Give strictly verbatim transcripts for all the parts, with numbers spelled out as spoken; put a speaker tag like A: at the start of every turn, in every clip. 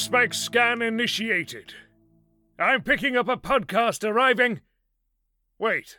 A: Aspect scan initiated. I'm picking up a podcast arriving. Wait.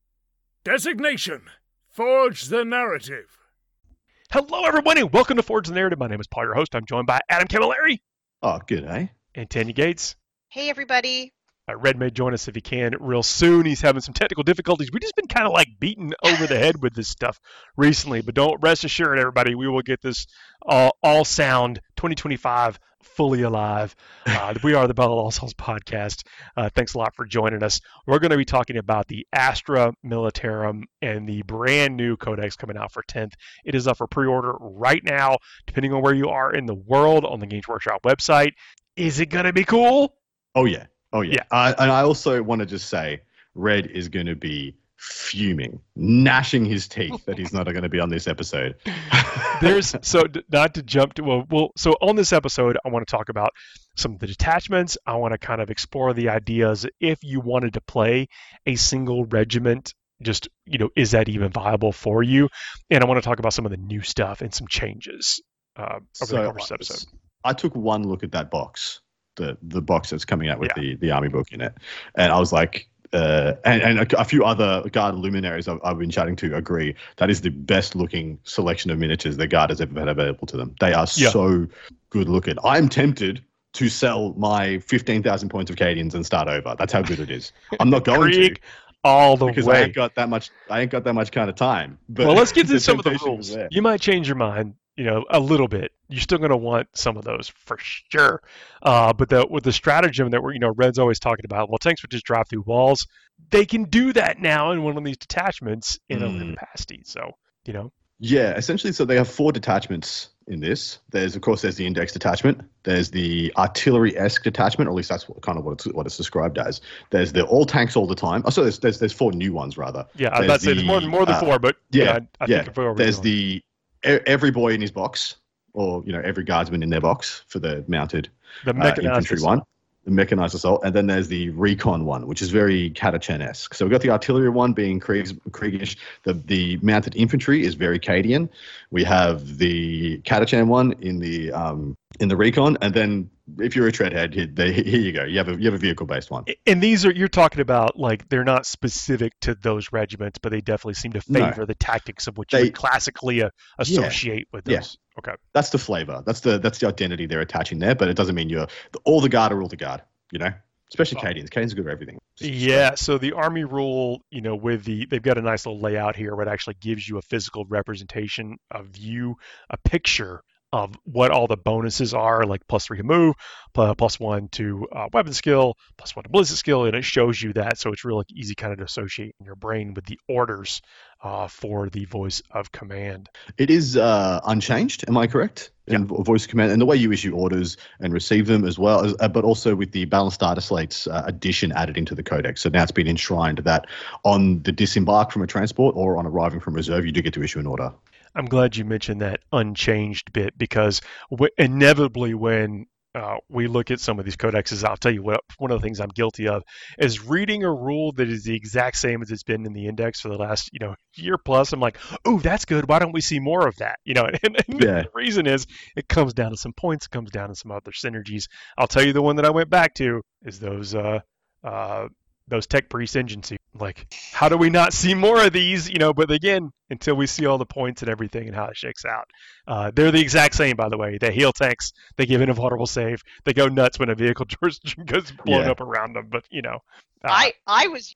A: Designation. Forge the narrative.
B: Hello, everyone, and welcome to Forge the Narrative. My name is Paul, your host. I'm joined by Adam Camilleri.
C: Oh, good, eh?
B: And Tanya Gates.
D: Hey, everybody.
B: Uh, Red may join us if he can real soon. He's having some technical difficulties. We've just been kind of like beaten over the head with this stuff recently, but don't rest assured, everybody, we will get this uh, all sound twenty twenty-five fully alive. Uh, we are the Battle of All Souls podcast. Uh, thanks a lot for joining us. We're going to be talking about the Astra Militarum and the brand new codex coming out for tenth. It is up for pre-order right now, depending on where you are in the world, on the Games Workshop website. Is it going to be cool?
C: Oh, yeah. Oh, yeah.
B: Yeah.
C: Uh, and I also want to just say, Red is going to be fuming, gnashing his teeth that he's not going to be on this episode.
B: There's so not to jump to well, well. So on this episode, I want to talk about some of the detachments. I want to kind of explore the ideas if you wanted to play a single regiment. Just, you know, is that even viable for you? And I want to talk about some of the new stuff and some changes uh, over
C: so,
B: the course of this episode.
C: I took one look at that box, the the box that's coming out with
B: Yeah.
C: the, the army book in it, and I was like, uh, and, and a, a few other Guard luminaries I've, I've been chatting to agree that is the best looking selection of miniatures the Guard has ever had available to them. They are
B: Yeah.
C: so good looking. I'm tempted to sell my fifteen thousand points of Cadians and start over. That's how good it is. I'm not going
B: Krieg
C: to.
B: all the
C: Because
B: way.
C: I ain't got that much. I ain't got that much kind of time. But
B: Well, let's get
C: the
B: into some of the
C: temptation was
B: rules.
C: there.
B: You might change your mind, you know, a little bit. You're still going to want some of those for sure. Uh, but the, with the stratagem that we're, you know, Red's always talking about, well, tanks would just drive through walls. They can do that now in one of these detachments in a
C: Mm.
B: capacity. So, you know,
C: Yeah, essentially, so they have four detachments in this. There's, of course, there's the index detachment. There's the artillery-esque detachment, or at least that's what, kind of what it's, what it's described as. There's the all tanks all the time. Oh, so there's there's, there's four new ones rather.
B: yeah, I was
C: There's
B: about to say there's more than more than
C: uh,
B: four, but
C: yeah,
B: yeah, I, I
C: yeah.
B: think if we're
C: There's the e- every boy in his box, or you know, every guardsman in their box for the mounted
B: the
C: uh,
B: mechanized
C: infantry one. The mechanized assault, and then there's the recon one, which is very Catachan-esque. So we've got the artillery one being Kriegs, Kriegish. The the mounted infantry is very Cadian. We have the Catachan one in the um in the recon, and then if you're a treadhead, here, they, here you go. You have a you have a vehicle based one.
B: And these are, you're talking about, like, they're not specific to those regiments, but they definitely seem to
C: No.
B: favor the tactics of which you
C: They-
B: would classically uh, associate with
C: Yeah.
B: those. Okay.
C: That's the flavor. That's the that's the identity they're attaching there. But it doesn't mean you're all the guard are all the guard. You know, especially
B: Oh.
C: Cadians. Cadians are good at everything.
B: Yeah, so the army rule, you know, with the, they've got a nice little layout here where it actually gives you a physical representation, a view, a picture of what all the bonuses are, like plus three to move, pl- plus one to uh, weapon skill, plus one to ballistic skill, and it shows you that. So it's really easy kind of to associate in your brain with the orders uh, for the voice of command.
C: It is uh, unchanged, am I correct?
B: Yeah.
C: In vo- voice command, and the way you issue orders and receive them as well, as, uh, but also with the balanced data slates uh, addition added into the codex. So now it's been enshrined that on the disembark from a transport or on arriving from reserve, you do get to issue an order.
B: I'm glad you mentioned that unchanged bit, because w- inevitably when uh, we look at some of these codexes, I'll tell you what, one of the things I'm guilty of is reading a rule that is the exact same as it's been in the index for the last, you know, year plus. I'm like, oh, that's good. Why don't we see more of that? You know, and, and
C: Yeah.
B: the reason is it comes down to some points, it comes down to some other synergies. I'll tell you the one that I went back to is those uh, uh, those tech priest engine seats. Like, how do we not see more of these? You know, but again, until we see all the points and everything and how it shakes out. Uh, they're the exact same, by the way. They heal tanks. They give an invulnerable save. They go nuts when a vehicle goes blown
C: Yeah.
B: up around them. But, you know, uh,
D: I I was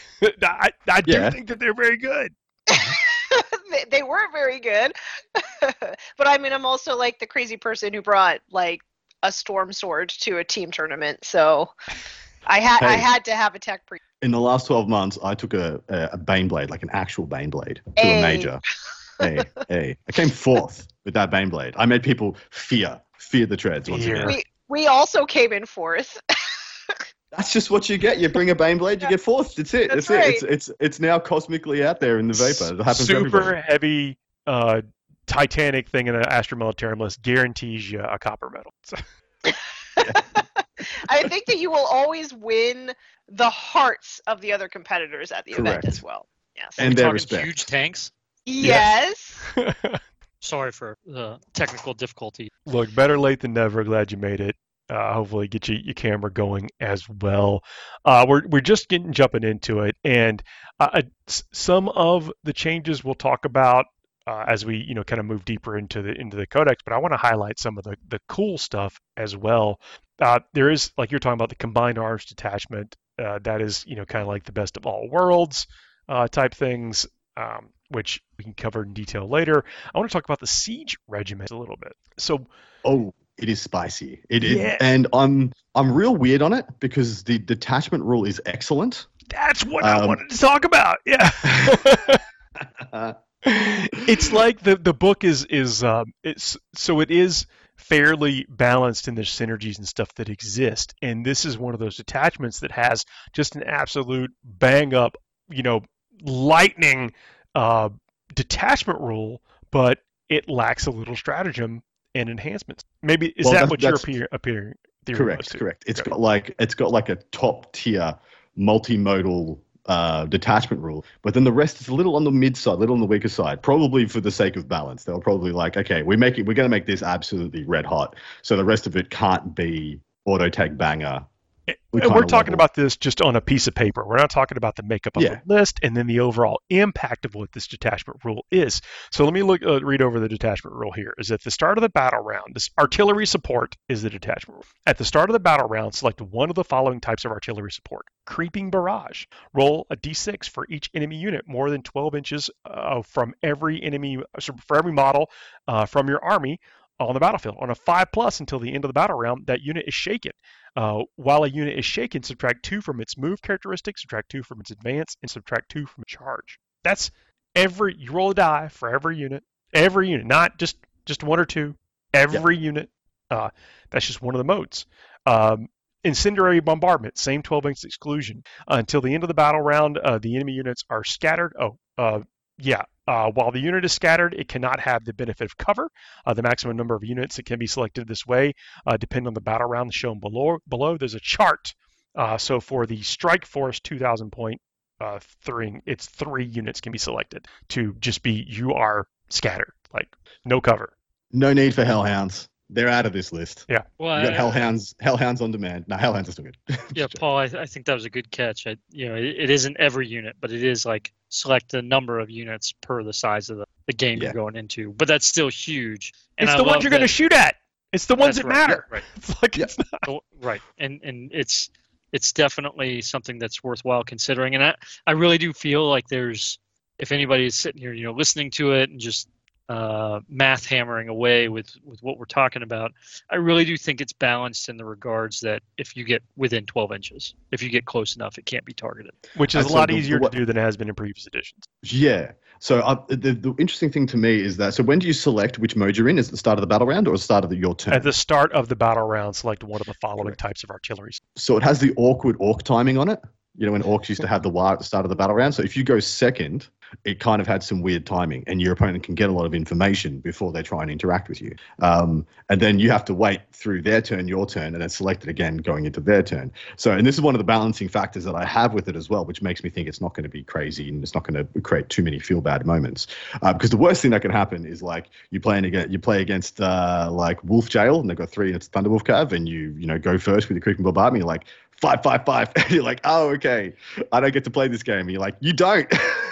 B: I, I do
C: Yeah.
B: think that they're very good.
D: they, they were very good, but I mean I'm also like the crazy person who brought like a storm sword to a team tournament, so I had I
C: Hey.
D: had to have a tech pre.
C: In the last twelve months, I took a, a, a Bane blade, like an actual Bane blade, to
D: Hey.
C: a major. hey, hey. I came fourth with that Bane blade. I made people fear, fear the treads once
B: Fear.
C: again.
D: We we also came in fourth.
C: That's just what you get. You bring a Bane blade, you get fourth. That's it.
D: That's
C: That's,
D: right.
C: it. It's it's it's now cosmically out there in the vapor. It happens to
B: Super
C: everybody.
B: heavy uh, Titanic thing in an Astra Militarum list guarantees you a copper medal. So,
D: I think that you will always win the hearts of the other competitors at the event
C: Correct.
D: as well. Yes.
C: And
E: We're
C: their
E: talking
C: respect.
E: huge tanks.
D: Yes.
E: Sorry for the technical difficulty.
B: Look, better late than never. Glad you made it. Uh, hopefully, get you, your camera going as well. Uh, we're we're just getting jumping into it, and uh, some of the changes we'll talk about uh, as we you know kind of move deeper into the into the codex. But I want to highlight some of the the cool stuff as well. Uh, there is, like you're talking about, the combined arms detachment. Uh, that is you know kind of like the best of all worlds uh, type things. Um, which we can cover in detail later. I want to talk about the siege regiment a little bit. So,
C: oh, it is spicy. It is,
B: yeah.
C: and I'm I'm real weird on it because the detachment rule is excellent.
B: That's what
C: um,
B: I wanted to talk about. Yeah. It's like the the book is is um, it's so it is fairly balanced in the synergies and stuff that exist, and this is one of those detachments that has just an absolute bang up, you know, lightning uh, detachment rule, but it lacks a little stratagem and enhancements. Maybe is
C: well,
B: that
C: that's,
B: what
C: that's
B: you're appearing? Theory
C: correct, correct. It's okay. got like it's got like a top tier multimodal uh, detachment rule, but then the rest is a little on the mid side, a little on the weaker side. Probably for the sake of balance, they'll probably like, okay, we make it. We're going to make this absolutely red hot, so the rest of it can't be auto tag banger.
B: We and we're talking level. about this just on a piece of paper. We're not talking about the makeup of
C: yeah.
B: the list and then the overall impact of what this detachment rule is. So let me look, uh, read over the detachment rule here. Is at the start of the battle round, this artillery support is the detachment rule. At the start of the battle round, select one of the following types of artillery support. Creeping barrage. Roll a d six for each enemy unit more than twelve inches uh, from every enemy, for every model uh, from your army on the battlefield. On a five plus until the end of the battle round, that unit is shaken. Uh, while a unit is shaken, subtract two from its move characteristic, subtract two from its advance, and subtract two from charge. That's every, you roll a die for every unit, every unit, not just, just one or two, every yeah. unit. Uh, that's just one of the modes. Um, incendiary bombardment, same twelve inch exclusion. Uh, until the end of the battle round, uh, the enemy units are scattered. Oh, uh, yeah. Uh, while the unit is scattered, it cannot have the benefit of cover. Uh, the maximum number of units that can be selected this way uh, depend on the battle round shown below. Below, there's a chart. Uh, so for the Strike Force two thousand point uh, three, it's three units can be selected to just be you are scattered, like no cover.
C: No need for Hellhounds. They're out of this list.
B: Yeah.
C: Well, you got I, Hellhounds. Hellhounds on demand. No, Hellhounds are still good.
E: Yeah, Paul. I, I think that was a good catch. I, you know, it, it isn't every unit, but it is like select the number of units per the size of the, the game yeah. you're going into. But that's still huge. And
B: it's
E: I
B: the ones you're going to shoot at. It's the ones that
E: right.
B: matter.
E: Yeah, right.
B: It's like
C: yeah.
B: it's not.
E: Right. And and it's it's definitely something that's worthwhile considering. And I, I really do feel like there's, if anybody is sitting here, you know, listening to it and just uh, math hammering away with, with what we're talking about, I really do think it's balanced in the regards that if you get within twelve inches, if you get close enough, it can't be targeted.
B: Which is
C: and
B: a lot
C: so the,
B: easier
C: the,
B: to do than it has been in previous editions.
C: Yeah. So uh, the, the interesting thing to me is that, so when do you select which mode you're in? Is it the start of the battle round or the start of the, your turn?
B: At the start of the battle round, select one of the following Correct. types of artillery.
C: So it has the awkward orc timing on it. You know, when orcs used to have the wire at the start of the battle round. So if you go second, it kind of had some weird timing, and your opponent can get a lot of information before they try and interact with you. Um, and then you have to wait through their turn, your turn, and then select it again going into their turn. So, and this is one of the balancing factors that I have with it as well, which makes me think it's not going to be crazy and it's not going to create too many feel bad moments. Uh, because the worst thing that can happen is like you playing against, you play against uh, like Wolf Jail, and they've got three, and it's Thunderwolf Cav, and you you know go first with your Creeping Bombardment. You're like five, five, five, and you're like, oh, okay, I don't get to play this game. And you're like, you don't.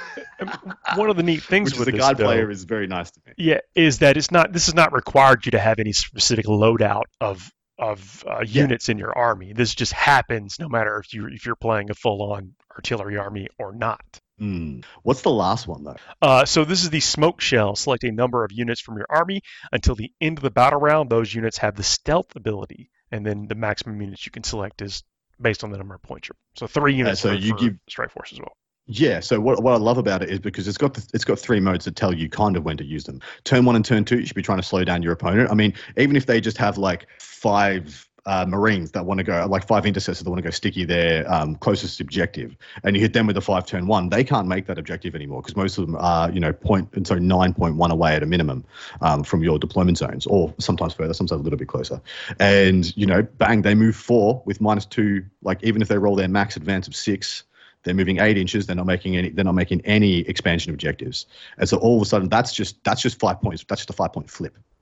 B: One of the neat things
C: Which
B: with
C: the
B: this,
C: guard
B: though,
C: player is very nice to me.
B: Yeah, is that it's not. This is not required you to have any specific loadout of of uh,
C: Yeah.
B: units in your army. This just happens no matter if you if you're playing a full on artillery army or not.
C: Mm. What's the last one though?
B: Uh, so this is the smoke shell. Select a number of units from your army until the end of the battle round. Those units have the stealth ability, and then the maximum units you can select is based on the number of points. You're, so three units.
C: so
B: for,
C: you
B: for
C: give-
B: Strike Force as well.
C: Yeah, so what what I love about it is because it's got the, it's got three modes that tell you kind of when to use them. Turn one and turn two, you should be trying to slow down your opponent. I mean, even if they just have like five uh, Marines that want to go, like five intercessors that want to go sticky their um, closest objective, and you hit them with a five turn one, they can't make that objective anymore because most of them are you know point and sorry nine point one away at a minimum um, from your deployment zones, or sometimes further, sometimes a little bit closer. And you know, bang, they move four with minus two. Like even if they roll their max advance of six. They're moving eight inches. They're not making any. They're not making any expansion objectives, and so all of a sudden, that's just that's just five points. That's just a five point flip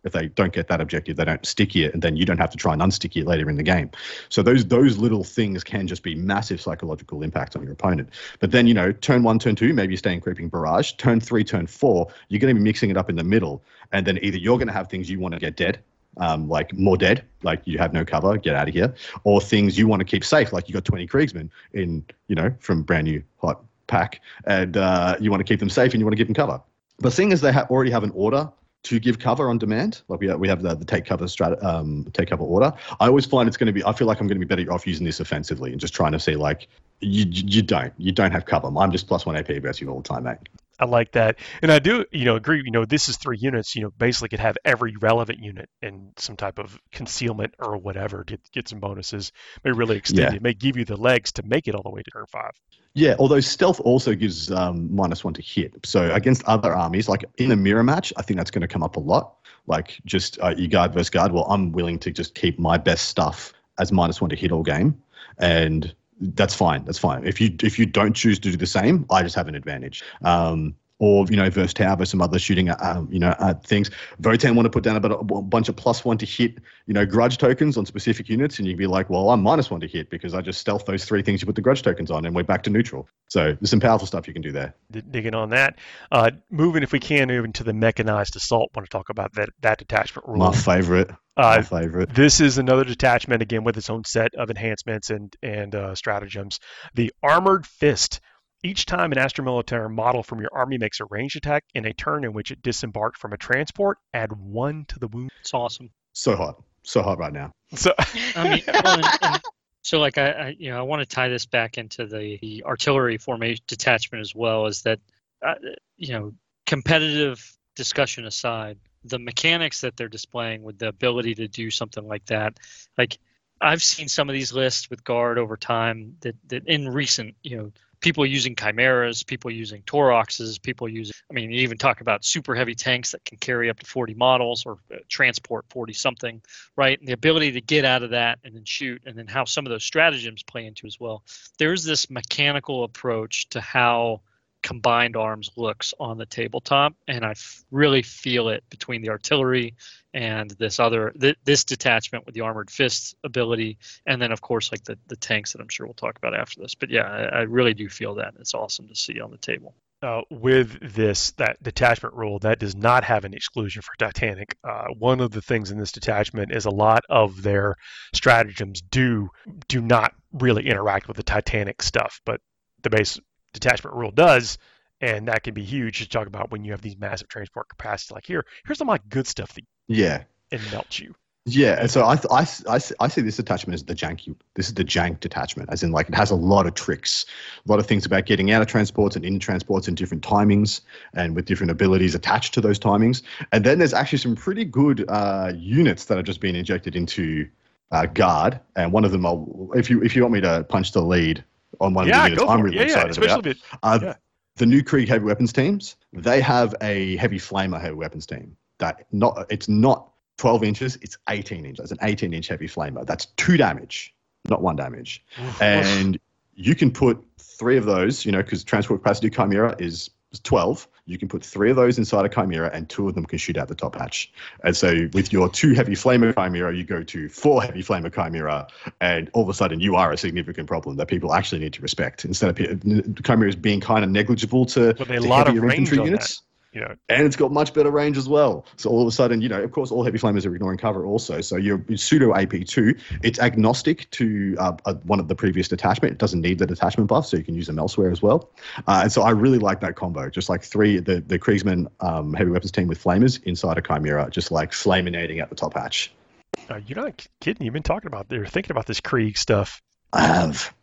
C: If they don't get that objective, they don't sticky it, and then you don't have to try and unsticky it later in the game. So those those little things can just be massive psychological impact on your opponent. But then, you know, turn one, turn two, maybe you're staying creeping barrage. Turn three, turn four, you're going to be mixing it up in the middle. And then either you're going to have things you want to get dead, um, like more dead, like you have no cover, get out of here, or things you want to keep safe, like you got twenty Kriegsmen in, you know, from brand new hot pack, and uh, you want to keep them safe and you want to give them cover. But seeing as they ha- already have an order to give cover on demand, like we have, we have the, the take cover strat, um, take cover order. I always find it's going to be. I feel like I'm going to be better off using this offensively and just trying to see like you you don't you don't have cover. I'm just plus one A P versus you all the time, mate.
B: I like that, and I do, you know, agree. You know, this is three units. You know, basically could have every relevant unit in some type of concealment or whatever to get some bonuses. May really extend
C: Yeah.
B: it. May give you the legs to make it all the way to turn five.
C: Yeah, although stealth also gives um, minus one to hit. So against other armies, like in a mirror match, I think that's going to come up a lot. Like just uh, you guard versus guard. Well, I'm willing to just keep my best stuff as minus one to hit all game, and that's fine. That's fine. If you if you don't choose to do the same, I just have an advantage. Um, or, you know, versus Tau versus some other shooting, um, you know, uh, things. Votann want to put down about a, a bunch of plus one to hit, you know, grudge tokens on specific units, and you'd be like, well, I'm minus one to hit because I just stealth those three things you put the grudge tokens on, and we're back to neutral. So there's some powerful stuff you can do there.
B: D- digging on that. Uh, moving, if we can, moving to the mechanized assault. Want to talk about that that detachment rule.
C: My favorite. My
B: Uh,
C: favorite.
B: This is another detachment, again, with its own set of enhancements and, and uh, stratagems. The Armored Fist. Each time an Astra Militarum model from your army makes a ranged attack in a turn in which it disembarked from a transport, add one to the wound.
E: It's awesome.
C: So hot. So hot right now.
B: So,
E: I mean, well, and, and so like I, I, you know, I want to tie this back into the, the artillery formation detachment as well. Is that, uh, you know, competitive discussion aside, the mechanics that they're displaying with the ability to do something like that, like I've seen some of these lists with guard over time that that in recent, you know. People using chimeras, people using Toroxes, people using, I mean, you even talk about super heavy tanks that can carry up to forty models or uh, transport forty something, right? And the ability to get out of that and then shoot, and then how some of those stratagems play into as well. There's this mechanical approach to how combined arms looks on the tabletop, and I f- really feel it between the artillery and this other th- this detachment with the armored fist ability, and then of course like the the tanks that I'm sure we'll talk about after this. But yeah, I, I really do feel that. It's awesome to see on the table.
B: uh, with this, that detachment rule, that does not have an exclusion for Titanic. Uh, one of the things in this detachment is a lot of their stratagems do do not really interact with the Titanic stuff, but the base detachment rule does, and that can be huge to talk about when you have these massive transport capacities. Like here, here's some like good stuff that
C: Yeah.
B: it melts you.
C: Yeah, and so I, th- I, I, I see this attachment as the janky. This is the jank detachment, as in like it has a lot of tricks, a lot of things about getting out of transports and in transports in different timings and with different abilities attached to those timings. And then there's actually some pretty good uh, units that have just been injected into uh, guard. And one of them, I'll, if you if you want me to punch the lead on one
B: Yeah,
C: of the units,
B: go
C: I'm
B: for it.
C: really
B: Yeah, yeah,
C: excited
B: especially
C: about.
B: if it-
C: Uh,
B: yeah.
C: The new Krieg heavy weapons teams, they have a heavy flamer heavy weapons team. That not it's not twelve inches, it's eighteen inches. It's an eighteen inch heavy flamer. That's two damage, not one damage. And you can put three of those, you know, because transport capacity Chimera is twelve. You can put three of those inside a Chimera, and two of them can shoot out the top hatch. And so with your two heavy flamer Chimera, you go to four heavy flamer Chimera, and all of a sudden you are a significant problem that people actually need to respect. Instead of Chimeras being kind of negligible to,
B: With a
C: to
B: lot of
C: heavier
B: range
C: infantry
B: on
C: units.
B: You know,
C: And it's got much better range as well. So all of a sudden, you know, of course, all heavy flamers are ignoring cover also. So you're pseudo A P two. It's agnostic to uh, uh, one of the previous detachment. It doesn't need the detachment buff, so you can use them elsewhere as well. Uh, and so I really like that combo. Just like three, the, the Kriegsman um, heavy weapons team with flamers inside a Chimera, just like flaminating at the top hatch.
B: uh, you're not kidding. You've been talking about, you're thinking about this Krieg stuff.
C: I have.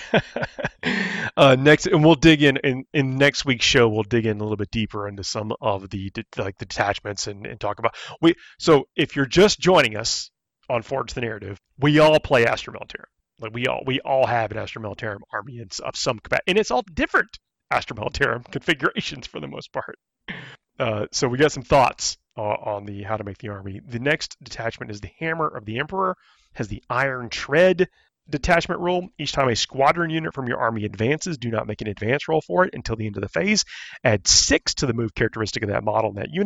B: uh, next, and we'll dig in, in in next week's show. We'll dig in a little bit deeper into some of the de- like the detachments and, and talk about we. So if you're just joining us on Forge the Narrative, we all play Astra Militarum. Like we all we all have an Astra Militarum army in, of some capacity, and it's all different Astra Militarum configurations for the most part. Uh, so we got some thoughts uh, on the how to make the army. The next detachment is the Hammer of the Emperor. Has the Iron Tread detachment rule. Each time a squadron unit from your army advances, do not make an advance roll for it until the end of the phase. Add six to the move characteristic of that model and that unit.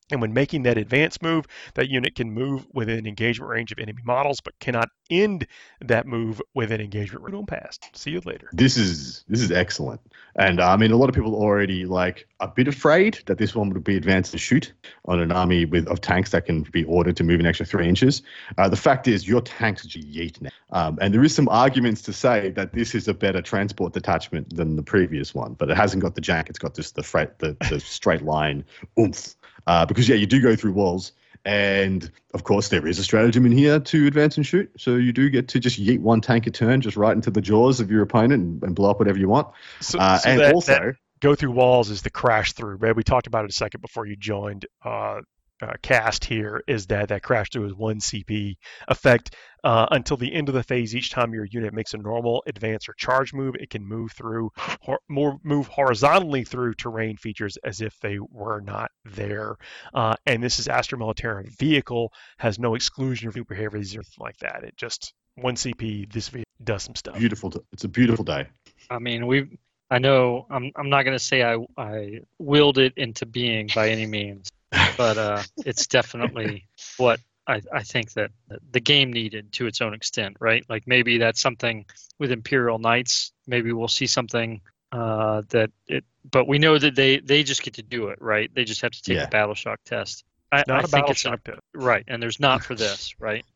B: And when making that advanced move, that unit can move within engagement range of enemy models, but cannot end that move within engagement range. Past. See you later.
C: This is this is excellent, and uh, I mean, a lot of people are already like a bit afraid that this one would be advanced to shoot on an army with of tanks that can be ordered to move an extra three inches. Uh, the fact is, your tanks are yeet now, um, and there is some arguments to say that this is a better transport detachment than the previous one, but it hasn't got the jank. It's got just the freight, the, the straight line oomph. Uh, because yeah, you do go through walls. And of course, there is a stratagem in here to advance and shoot. So you do get to just yeet one tank a turn, just right into the jaws of your opponent and, and blow up whatever you want.
B: So,
C: uh,
B: so
C: and
B: that,
C: also,
B: that go through walls is the crash through. Right? We talked about it a second before you joined. Uh, uh, cast here is that that crash through is one C P effect uh, until the end of the phase. Each time your unit makes a normal advance or charge move, it can move through hor- more move horizontally through terrain features as if they were not there. Uh, and this is Astra Militarum vehicle, has no exclusion of super heavies or anything like that. It just one C P. This vehicle does some stuff.
C: beautiful. T- it's a beautiful day.
E: I mean, we. I know. I'm. I'm not going to say I. I willed it into being by any means, but uh, it's definitely what I. I think that the game needed to its own extent, right? Like maybe that's something with Imperial Knights. Maybe we'll see something uh, that it. But we know that they. They just get to do it, right? They just have to take
C: Yeah.
E: a battle shock test. I,
B: Not
E: I
B: a
E: think
B: battle
E: it's an,
B: shock test.
E: right, and there's not for this, right?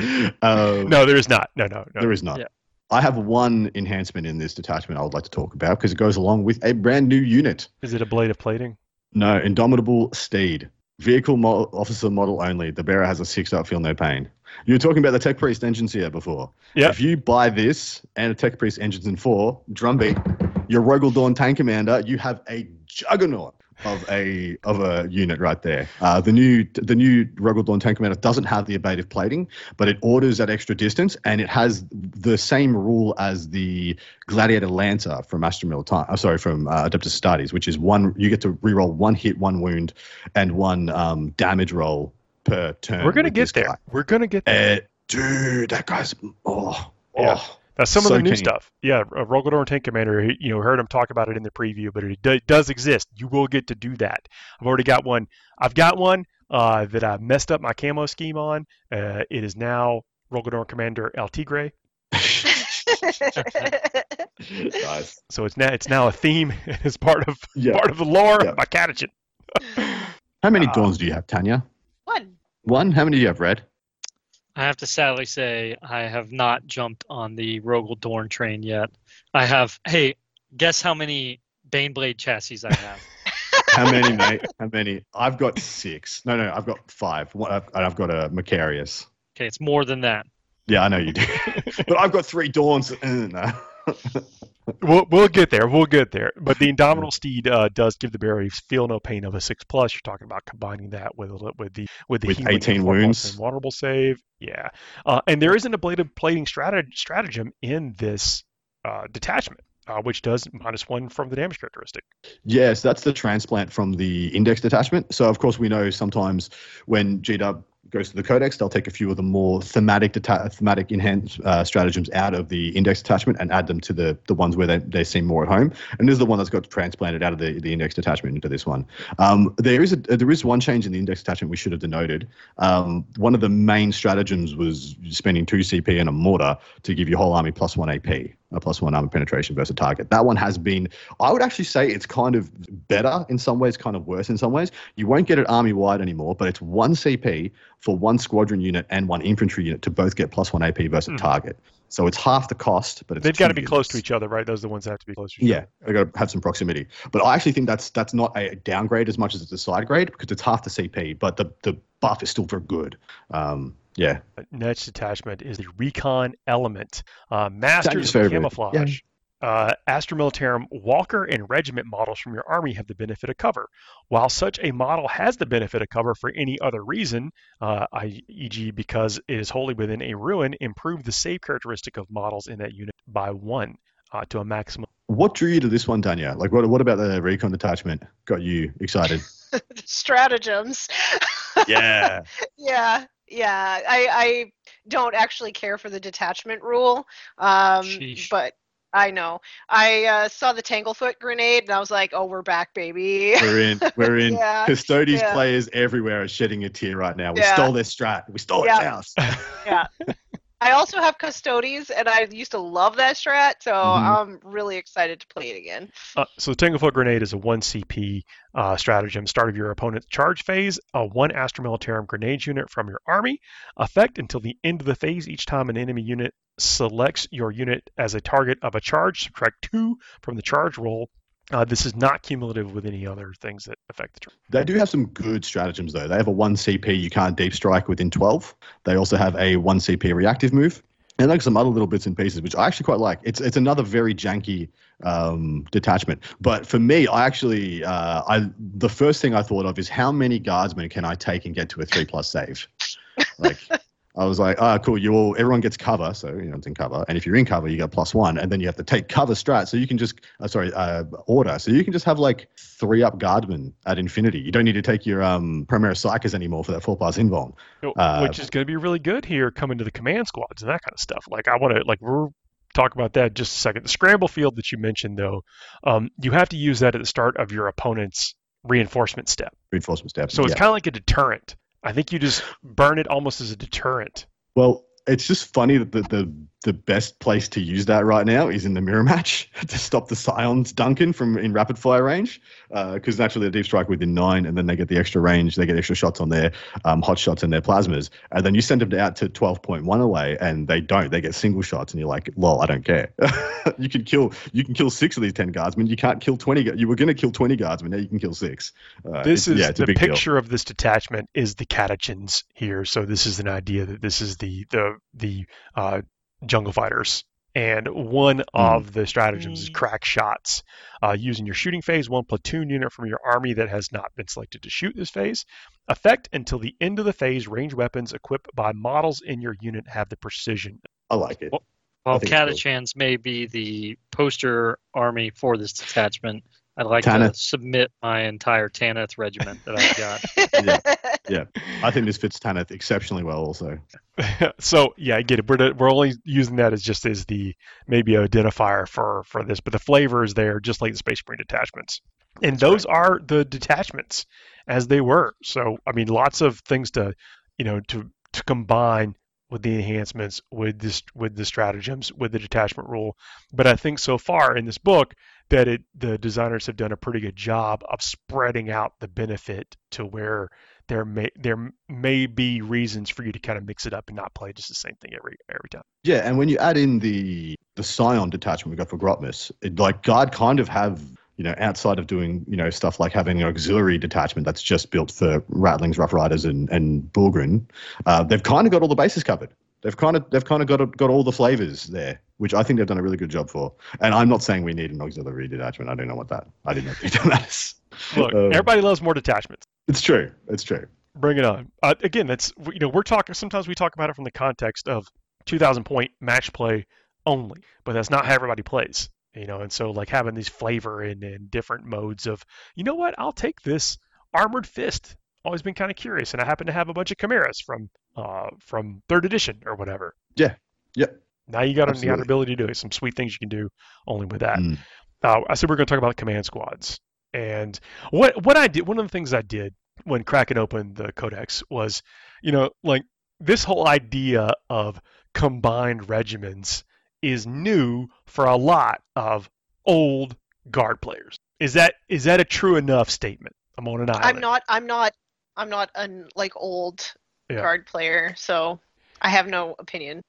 C: Uh,
B: No, there is not. No, no, no.
C: there is not.
E: Yeah.
C: I have one enhancement in this detachment I would like to talk about because it goes along with a brand new unit.
B: Is it a blade of plating?
C: No, Indomitable Steed. Vehicle mo- officer model only. The bearer has a six up, feel no pain. You were talking about the Tech Priest engines here before.
B: Yeah.
C: If you buy this and a Tech Priest engines in four, drumbeat, your Rogel Dawn tank commander, you have a juggernaut of a of a unit right there. Uh, the new the new Rogel Dawn tank commander doesn't have the abative plating, but it orders at extra distance, and it has the same rule as the Gladiator Lancer from Astra Militarum. Uh, sorry, from uh, Adeptus Astartes, which is one. You get to reroll one hit, one wound, and one um, damage roll per turn.
B: We're gonna
C: with
B: get
C: this
B: there.
C: guy.
B: We're gonna get there.
C: Uh, dude, that guy's oh,
B: Yeah.
C: oh.
B: That's some
C: so
B: of the new
C: keen.
B: stuff. Yeah, uh, Rogador Tank Commander, he- you know, heard him talk about it in the preview, but it do- does exist. You will get to do that. I've already got one. I've got one uh, that I messed up my camo scheme on. Uh, it is now Rogador Commander El Tigre.
C: Nice.
B: So it's now it's now a theme. It's part of
C: Yeah.
B: part of the lore
C: Yeah.
B: of my catechin.
C: How many
B: Uh,
C: dawns do you have, Tanya?
D: One.
C: One. How many do you have, Red?
E: I have to sadly say I have not jumped on the Rogel Dorn train yet. I have. Hey, guess how many Baneblade chassis I have?
C: How many, mate? How many? I've got six. No, no, I've got five. One, I've, I've got a Macarius.
E: Okay, it's more than that.
C: Yeah, I know you do. But I've got three Dawns. Uh, no.
B: We'll we'll get there. We'll get there. But the Indomitable Steed uh, does give the bearer feel no pain of a six plus. You're talking about combining that with with the with the
C: With
B: healing
C: eighteen
B: and four plus
C: wounds.
B: and vulnerable save. Yeah, uh, and there isn't a blade of plating strateg- stratagem in this uh, detachment, uh, which does minus one from the damage characteristic.
C: Yes, that's the transplant from the index detachment. So, of course, we know sometimes when G W goes to the Codex, they'll take a few of the more thematic deta- thematic enhanced uh, stratagems out of the index detachment and add them to the, the ones where they, they seem more at home. And this is the one that's got transplanted out of the, the index detachment into this one. Um, there is a, there is one change in the index detachment we should have denoted. Um, one of the main stratagems was spending two C P and a mortar to give your whole army plus one A P. A plus one armor penetration versus target. That one has been, I would actually say it's kind of better in some ways, kind of worse in some ways. You won't get it army wide anymore, but it's one C P for one squadron unit and one infantry unit to both get plus one A P versus
B: Hmm.
C: target. So it's half the cost, but it's
B: They've got to
C: two
B: be close to
C: units.
B: each other, right? Those are the ones that have to be close to each
C: Yeah,
B: other.
C: they got to have some proximity. But I actually think that's that's not a downgrade as much as it's a side grade because it's half the C P, but the the buff is still very good. Um, yeah.
B: Next detachment is the Recon Element, uh, Masters
C: Tanya's
B: of
C: favorite.
B: Camouflage. Uh, Astra Militarum Walker and Regiment models from your army have the benefit of cover. While such a model has the benefit of cover for any other reason, uh, for example because it is wholly within a ruin, improve the save characteristic of models in that unit by one uh, to a maximum.
C: What drew you to this one, Tanya? Like, what what about the recon detachment got you excited?
D: Stratagems.
C: Yeah.
D: Yeah, yeah. I, I don't actually care for the detachment rule, um,
E: Sheesh.
D: but I know. I uh, saw the Tanglefoot grenade, and I was like, "Oh, we're back, baby."
C: We're in. We're in.
D: Yeah,
C: Custodes
D: yeah.
C: players everywhere are shedding a tear right now. We
D: Yeah.
C: stole their strat. We stole
D: Yeah.
C: it now.
D: Yeah. I also have Custodes, and I used to love that strat, so
C: Mhm.
D: I'm really excited to play it again.
B: Uh, so the Tanglefoot Grenade is a one C P uh, stratagem. Start of your opponent's charge phase, a one Astra Militarum grenade unit from your army. Effect until the end of the phase. Each time an enemy unit selects your unit as a target of a charge, subtract two from the charge roll. Uh, this is not cumulative with any other things that affect the turn.
C: They do have some good stratagems, though. They have a one C P, you can't deep strike within twelve. They also have a one C P reactive move. And like some other little bits and pieces, which I actually quite like. It's it's another very janky um, detachment. But for me, I actually, uh, I the first thing I thought of is how many guardsmen can I take and get to a three plus save? Like, I was like, ah, cool. You all, everyone gets cover, so you know it's in cover. And if you're in cover, you get plus one, and then you have to take cover strat, so you can just, uh, sorry, uh, order, so you can just have like three up guardsmen at infinity. You don't need to take your um Primaris Psychers anymore for that full pass invuln. Uh,
B: Which is going to be really good here coming to the command squads and that kind of stuff. Like I want to, like we're talk about that in just a second. The scramble field that you mentioned, though, um, you have to use that at the start of your opponent's reinforcement step.
C: Reinforcement steps.
B: So it's
C: yeah.
B: kind of like a deterrent. I think you just burn it almost as a deterrent.
C: Well, it's just funny that the, the the best place to use that right now is in the mirror match to stop the Scions Duncan from in rapid fire range, because uh, naturally they deep strike within nine, and then they get the extra range, they get extra shots on their um, hot shots and their plasmas, and then you send them out to twelve point one away, and they don't, they get single shots, and you're like, lol, I don't care. you can kill you can kill six of these ten guardsmen, you can't kill twenty. You were going to kill twenty guardsmen, now you can kill six. Uh,
B: this is
C: yeah, it's
B: the
C: a big
B: picture
C: deal.
B: of this detachment is the catechins here. So this is an idea that this is the the the uh, jungle fighters. And one of the stratagems is crack shots. Uh, using your shooting phase, one platoon unit from your army that has not been selected to shoot this phase. Effect until the end of the phase, ranged weapons equipped by models in your unit have the precision.
C: I like it.
E: Well,
C: I
E: While
C: think it's cool.
E: Catachans may be the poster army for this detachment, I'd like
C: Tanith.
E: to submit my entire Tanith regiment that I've got.
C: Yeah, I think this fits Tanith exceptionally well also.
B: So yeah, I get it. We're we're only using that as just as the maybe identifier for for this, but the flavor is there, just like the Space Marine detachments, and those are the detachments as they were. So I mean, lots of things to you know to to combine with the enhancements, with this with the stratagems, with the detachment rule. But I think so far in this book that it the designers have done a pretty good job of spreading out the benefit to where there may there may be reasons for you to kind of mix it up and not play just the same thing every every time.
C: Yeah, and when you add in the the Scion detachment we got for Grotmus, it, like Guard kind of have, you know, outside of doing, you know, stuff like having an auxiliary detachment that's just built for Rattlings, Rough Riders, and and Bulgrin, uh, they've kind of got all the bases covered. They've kind of they've kind of got got all the flavors there, which I think they've done a really good job for. And I'm not saying we need an auxiliary detachment. I don't know what that. I didn't know what that is.
B: Look,
C: Um,
B: everybody loves more detachments.
C: It's true. It's true.
B: Bring it on. Uh, again, that's you know we're talking. Sometimes we talk about it from the context of two thousand point match play only, but that's not how everybody plays. You know, and so like having these flavor and, and different modes of, you know what, I'll take this armored fist. Always been kind of curious, and I happen to have a bunch of chimeras from uh from third edition or whatever.
C: Yeah. Yep.
B: Now you got the
C: Absolutely.
B: ability to do it. Some sweet things you can do only with that.
C: Mm.
B: Uh, I said we're going to talk about command squads, and what what I did. One of the things I did when cracking open the codex was, you know, like this whole idea of combined regiments is new for a lot of old guard players. Is that is that a true enough statement? I'm on an island.
D: I'm not. I'm not. I'm not an like old
B: Yeah.
D: guard player, so I have no opinion.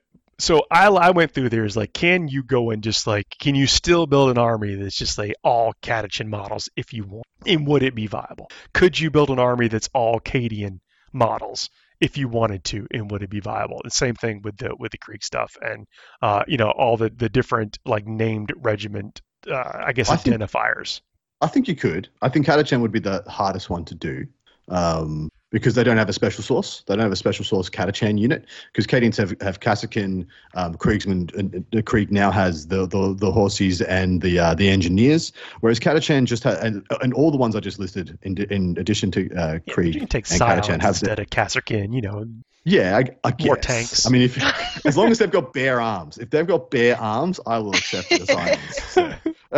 B: So I, I went through there is like, can you go and just like, can you still build an army that's just like all Catachan models if you want? And would it be viable? Could you build an army that's all Cadian models if you wanted to? And would it be viable? The same thing with the with the Krieg stuff and uh, you know all the the different like named regiment uh, I guess
C: I think-
B: identifiers.
C: I think you could. I think Catachan would be the hardest one to do. Um, because they don't have a special source. They don't have a special source Catachan unit because Cadians have have Kasrkin, um, Kriegsman. And the Krieg now has the the the horses and the uh, the engineers, whereas Catachan just had and, and all the ones I just listed in in addition to uh,
B: Yeah,
C: Krieg
B: you can take
C: and
B: Scions
C: Catachan have
B: instead
C: the,
B: of Kasrkin, you know.
C: yeah, I, I guess.
B: More tanks.
C: I mean, if as long as they've got bare arms, if they've got bare arms, I will accept the Scions. So.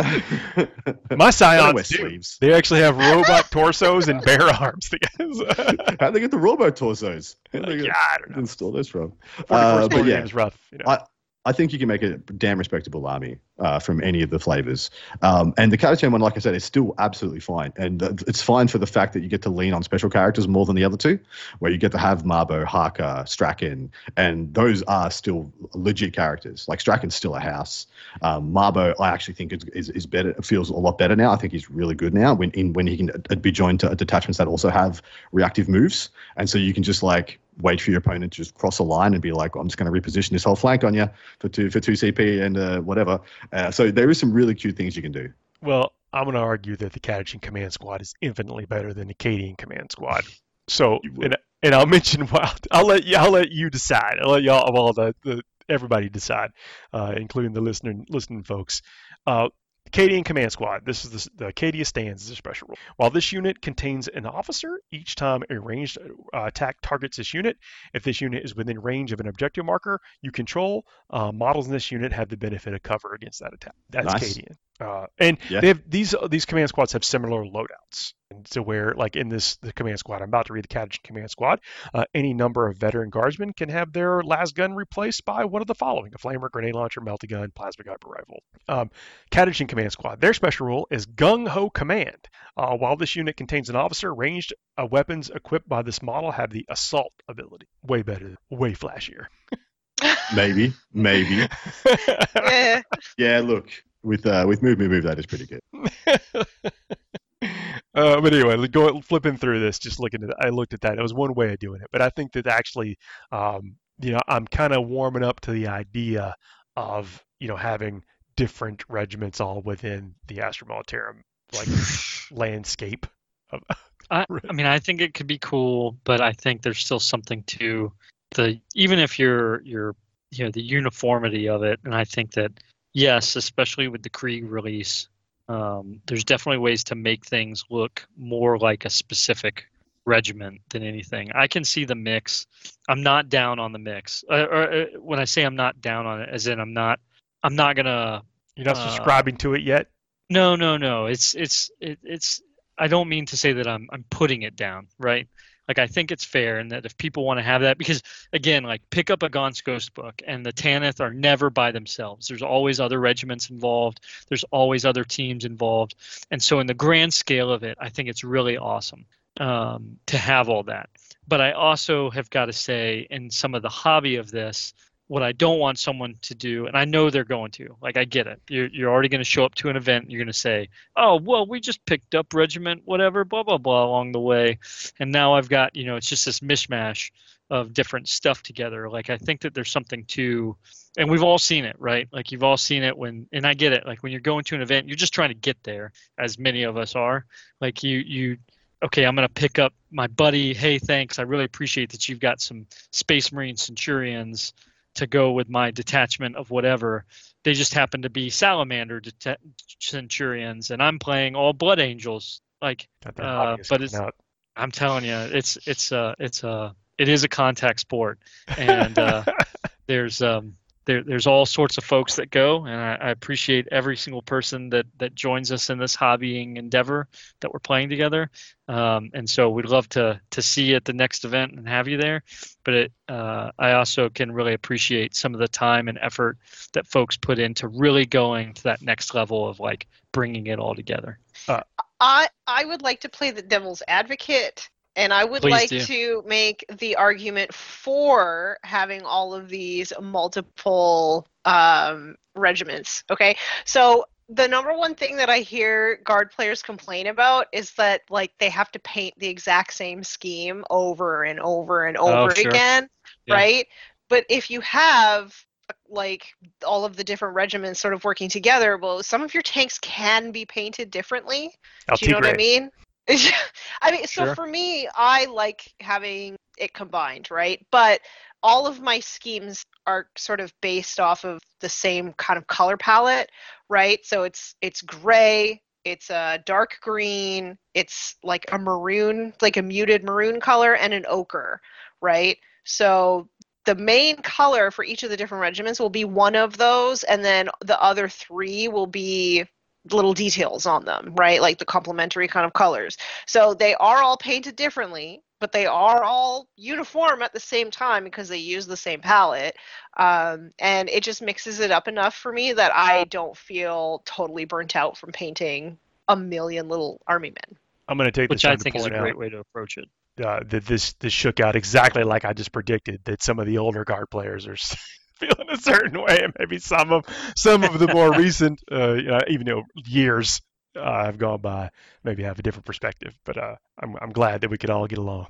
B: My
C: They don't wear
B: Scions do.
C: sleeves.
B: They actually have robot torsos and bare arms.
C: How'd they get the robo torsos? Where'd they
B: yeah,
C: get-
B: I don't know.
C: install this from?
B: forty-four
C: Uh, but
B: score
C: yeah,
B: game is rough. You know.
C: I, I think you can make a damn respectable army uh, from any of the flavors. Um, and the Catachan one, like I said, is still absolutely fine. And th- it's fine for the fact that you get to lean on special characters more than the other two, where you get to have Marbo, Harker, Strachan, and those are still legit characters. Like Strachan's still a house. Um, Marbo, I actually think is, is is better. Feels a lot better now. I think he's really good now when in when he can uh, be joined to detachments that also have reactive moves, and so you can just like wait for your opponent to just cross a line and be like, I'm just going to reposition this whole flank on you for two for two C P and uh, whatever. Uh, so there is some really cute things you can do.
B: Well, I'm going to argue that the Catachan Command Squad is infinitely better than the Cadian Command Squad. So,
C: You would.
B: and, and I'll mention. Well, I'll let you. I'll let you decide. I'll let y'all, well, the, the everybody decide, uh, including the listener listening folks. Uh, Cadian Command Squad. This is the, the Cadia Stands is a special rule. While this unit contains an officer, each time a ranged uh, attack targets this unit, if this unit is within range of an objective marker you control, uh, models in this unit have the benefit of cover against that attack. That's
C: Nice.
B: Cadian. Uh, and
C: Yeah.
B: they have these these command squads have similar loadouts. And so where like in this the command squad, I'm about to read the Catachan Command Squad. Uh, any number of veteran guardsmen can have their last gun replaced by one of the following: a flamer, grenade launcher, melty gun, plasma gun, rifle. Um, Catachan Command Squad. Their special rule is Gung Ho Command. Uh, while this unit contains an officer, ranged uh, weapons equipped by this model have the assault ability. Way better, way flashier.
C: Maybe, maybe.
D: Eh,
C: Yeah, look, with uh, with move, move, move, that is pretty good.
B: Uh, but anyway, go flipping through this, just looking at it, I looked at that. It was one way of doing it, but I think that actually, um, you know, I'm kind of warming up to the idea of you know having different regiments all within the Astra Militarum like landscape. Of,
E: I, I mean, I think it could be cool, but I think there's still something to the even if you're you're you know the uniformity of it, and I think that yes, especially with the Krieg release, um, there's definitely ways to make things look more like a specific regiment than anything. I can see the mix. I'm not down on the mix. Uh, or, uh, when I say I'm not down on it, as in I'm not I'm not gonna.
B: you're not
E: Uh,
B: subscribing to it yet.
E: No, no, no. It's it's it, it's. I don't mean to say that I'm I'm putting it down, right? Like I think it's fair, and that if people want to have that, because again, like pick up a Gaunt's Ghost book, and the Tanith are never by themselves. There's always other regiments involved. There's always other teams involved, and so in the grand scale of it, I think it's really awesome um, to have all that. But I also have got to say, in some of the hobby of this, what I don't want someone to do, and I know they're going to, like I get it. You're you're already going to show up to an event. And you're going to say, oh, well, we just picked up regiment, whatever, blah, blah, blah along the way. And now I've got, you know, it's just this mishmash of different stuff together. Like I think that there's something to, and we've all seen it, right? Like you've all seen it when, and I get it. Like when you're going to an event, you're just trying to get there, as many of us are. Like you, you, okay, I'm going to pick up my buddy. Hey, thanks. I really appreciate that you've got some Space Marine Centurions to go with my detachment of whatever. They just happen to be Salamander det- Centurions, and I'm playing all Blood Angels. Like,
B: Got that
E: uh,
B: hobbyist
E: but
B: coming
E: it's,
B: out.
E: I'm telling you, it's it's uh it's uh it is a contact sport, and uh, there's um there there's all sorts of folks that go, and I, I appreciate every single person that that joins us in this hobbying endeavor that we're playing together. Um, and so we'd love to to see you at the next event and have you there. But it, uh, I also can really appreciate some of the time and effort that folks put into really going to that next level of like bringing it all together.
D: I I would like to play the devil's advocate, and I would
E: Please
D: like
E: do.
D: to make the argument for having all of these multiple um, regiments. Okay, so the number one thing that I hear guard players complain about is that like they have to paint the exact same scheme over and over and
E: Oh,
D: over
E: sure.
D: again,
E: Yeah.
D: right? But if you have like all of the different regiments sort of working together, well, some of your tanks can be painted differently. Do you know what I
B: Altigre.
D: mean? I mean, so
E: Sure.
D: for me, I like having it combined, right? But all of my schemes are sort of based off of the same kind of color palette, right? So it's it's gray, it's a dark green, it's like a maroon, like a muted maroon color, and an ochre, right? So the main color for each of the different regiments will be one of those, and then the other three will be little details on them, right? Like the complementary kind of colors. So they are all painted differently, but they are all uniform at the same time because they use the same palette. Um, and it just mixes it up enough for me that I don't feel totally burnt out from painting a million little army men.
B: I'm going to take this
E: Which
B: time
E: I
B: to
E: think is a
B: point
E: great
B: out
E: way to approach it.
B: uh, that this this shook out exactly like I just predicted. That some of the older guard players are feeling a certain way, and maybe some of some of the more recent, uh, uh, even though years uh, have gone by, maybe have a different perspective. But uh, I'm I'm glad that we could all get along.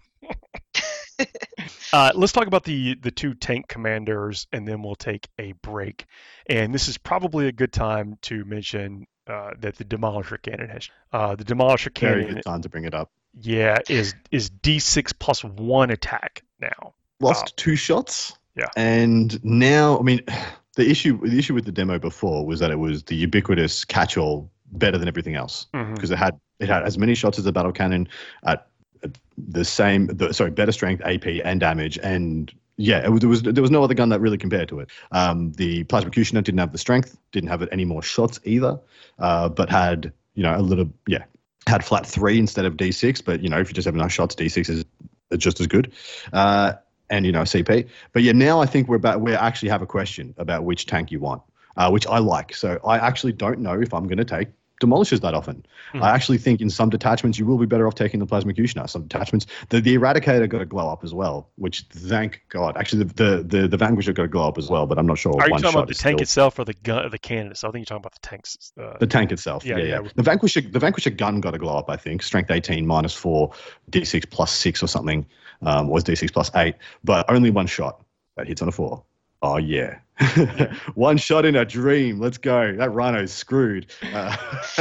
B: Uh, let's talk about the the two tank commanders, and then we'll take a break. And this is probably a good time to mention uh, that the Demolisher cannon has uh, the Demolisher
C: Very
B: cannon.
C: good time to bring it up.
B: Yeah, is is D six plus one attack now.
C: Lost
B: Wow.
C: two shots.
B: Yeah.
C: And now, I mean, the issue the issue with the demo before was that it was the ubiquitous catch-all better than everything else
B: Mhm.
C: because it had it had as many shots as the battle cannon at at the same the, sorry better strength, A P, and damage, and yeah, it was, there was there was no other gun that really compared to it. Um, the Plasmacutioner didn't have the strength, didn't have any more shots either, uh, but had you know a little yeah had flat three instead of D six. But you know if you just have enough shots, D six is just as good. Uh, and you know C P. But yeah, now I think we're about we actually have a question about which tank you want, uh, which I like. So I actually don't know if I'm going to take Demolishers that often.
B: Hmm.
C: I actually think in some detachments you will be better off taking the Plasmacutioner. Some detachments, the, the Eradicator got a glow up as well, which thank God. Actually, the the the, the Vanquisher got a glow up as well, but I'm not sure.
B: Are you
C: one
B: talking
C: shot
B: about the
C: is
B: tank
C: still-
B: itself or the gun, the cannon? So I think you're talking about the tanks. Uh,
C: The tank itself,
B: Yeah,
C: yeah, yeah.
B: yeah.
C: The Vanquisher, the Vanquisher gun got a glow up, I think. Strength eighteen, minus four, D six plus six or something, um, or D six plus eight, but only one shot that hits on a four. Oh yeah, one shot in a dream. Let's go. That Rhino's screwed. Uh,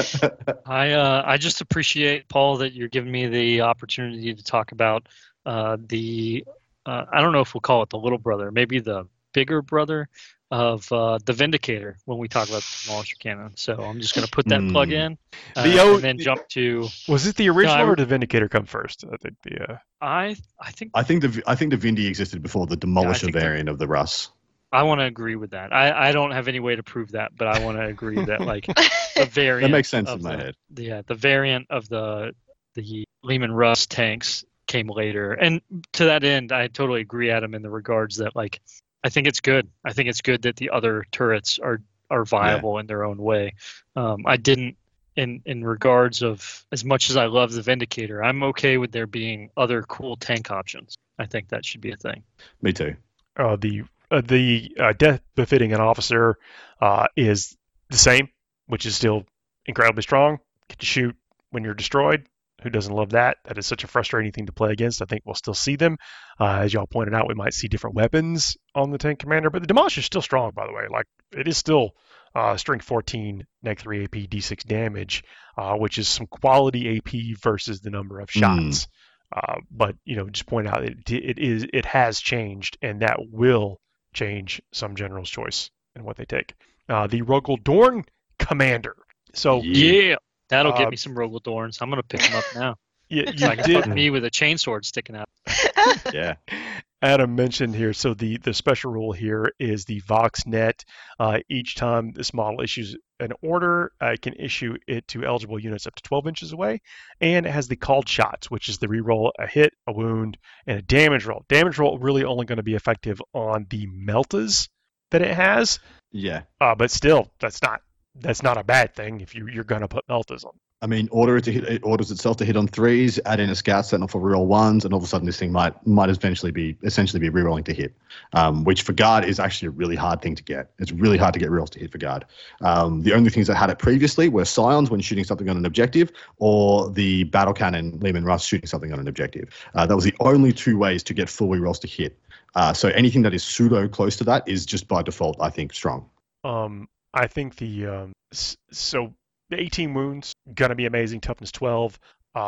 E: I uh, I just appreciate, Paul, that you're giving me the opportunity to talk about uh, the uh, I don't know if we'll call it the little brother, maybe the bigger brother of uh, the Vindicator when we talk about the Demolisher cannon. So I'm just going to put that plug
C: Hmm.
E: in uh,
B: The o-
E: and then jump to
B: was it the original
E: I-
B: or did Vindicator come first? I think the uh,
E: I I think
C: I think the I think the Vindy existed before the Demolisher
E: think that-
C: variant of the Russ.
E: I want to agree with that. I, I don't have any way to prove that, but I want to agree that like the variant
C: That makes sense
E: of
C: in my
E: the,
C: head.
E: Yeah, the variant of the the Lehman Russ tanks came later, and to that end, I totally agree, Adam, in the regards that like I think it's good. I think it's good that the other turrets are are viable in their own way. Um, I didn't in in regards of as much as I love the Vindicator, I'm okay with there being other cool tank options. I think that should be a thing.
C: Me too.
B: uh, the uh, the uh, death befitting an officer uh, is the same, which is still incredibly strong. Get to shoot when you're destroyed. Who doesn't love that? That is such a frustrating thing to play against. I think we'll still see them. Uh, as y'all pointed out, we might see different weapons on the tank commander, but the Demolisher is still strong, by the way. Like it is still uh, strength fourteen, neg three A P, D six damage, uh, which is some quality A P versus the number of shots. Uh, but you know, just point out it, it is it has changed, and that will change some general's choice in what they take. Uh, the Rogel Dorn commander. So
C: Yeah.
E: Yeah, that'll
B: Uh,
E: get me some Rogel Dorns. I'm gonna pick them up now.
B: you,
E: So
B: you
E: I can
B: did
E: fuck me with a chainsword sticking out.
C: Yeah.
B: Adam mentioned here, so the, the special rule here is the VoxNet. Uh, each time this model issues an order, uh, it can issue it to eligible units up to twelve inches away, and it has the called shots, which is the reroll a hit, a wound, and a damage roll. Damage roll really only going to be effective on the meltas that it has,
C: Yeah.
B: uh, but still, that's not that's not a bad thing if you, you're going to put meltas on.
C: I mean, order it to hit. It orders itself to hit on threes. Add in a scout sentinel for reroll ones, and all of a sudden, this thing might might eventually be essentially be rerolling to hit. Um, which for guard is actually a really hard thing to get. It's really hard to get rerolls to hit for guard. Um, the only things that had it previously were scions when shooting something on an objective, or the battle cannon Lehman Russ shooting something on an objective. Uh, that was the only two ways to get full rerolls to hit. Uh, so anything that is pseudo close to that is just by default, I think, strong.
B: Um, I think the um, s- so the eighteen wounds gonna be amazing. Toughness twelve. Um,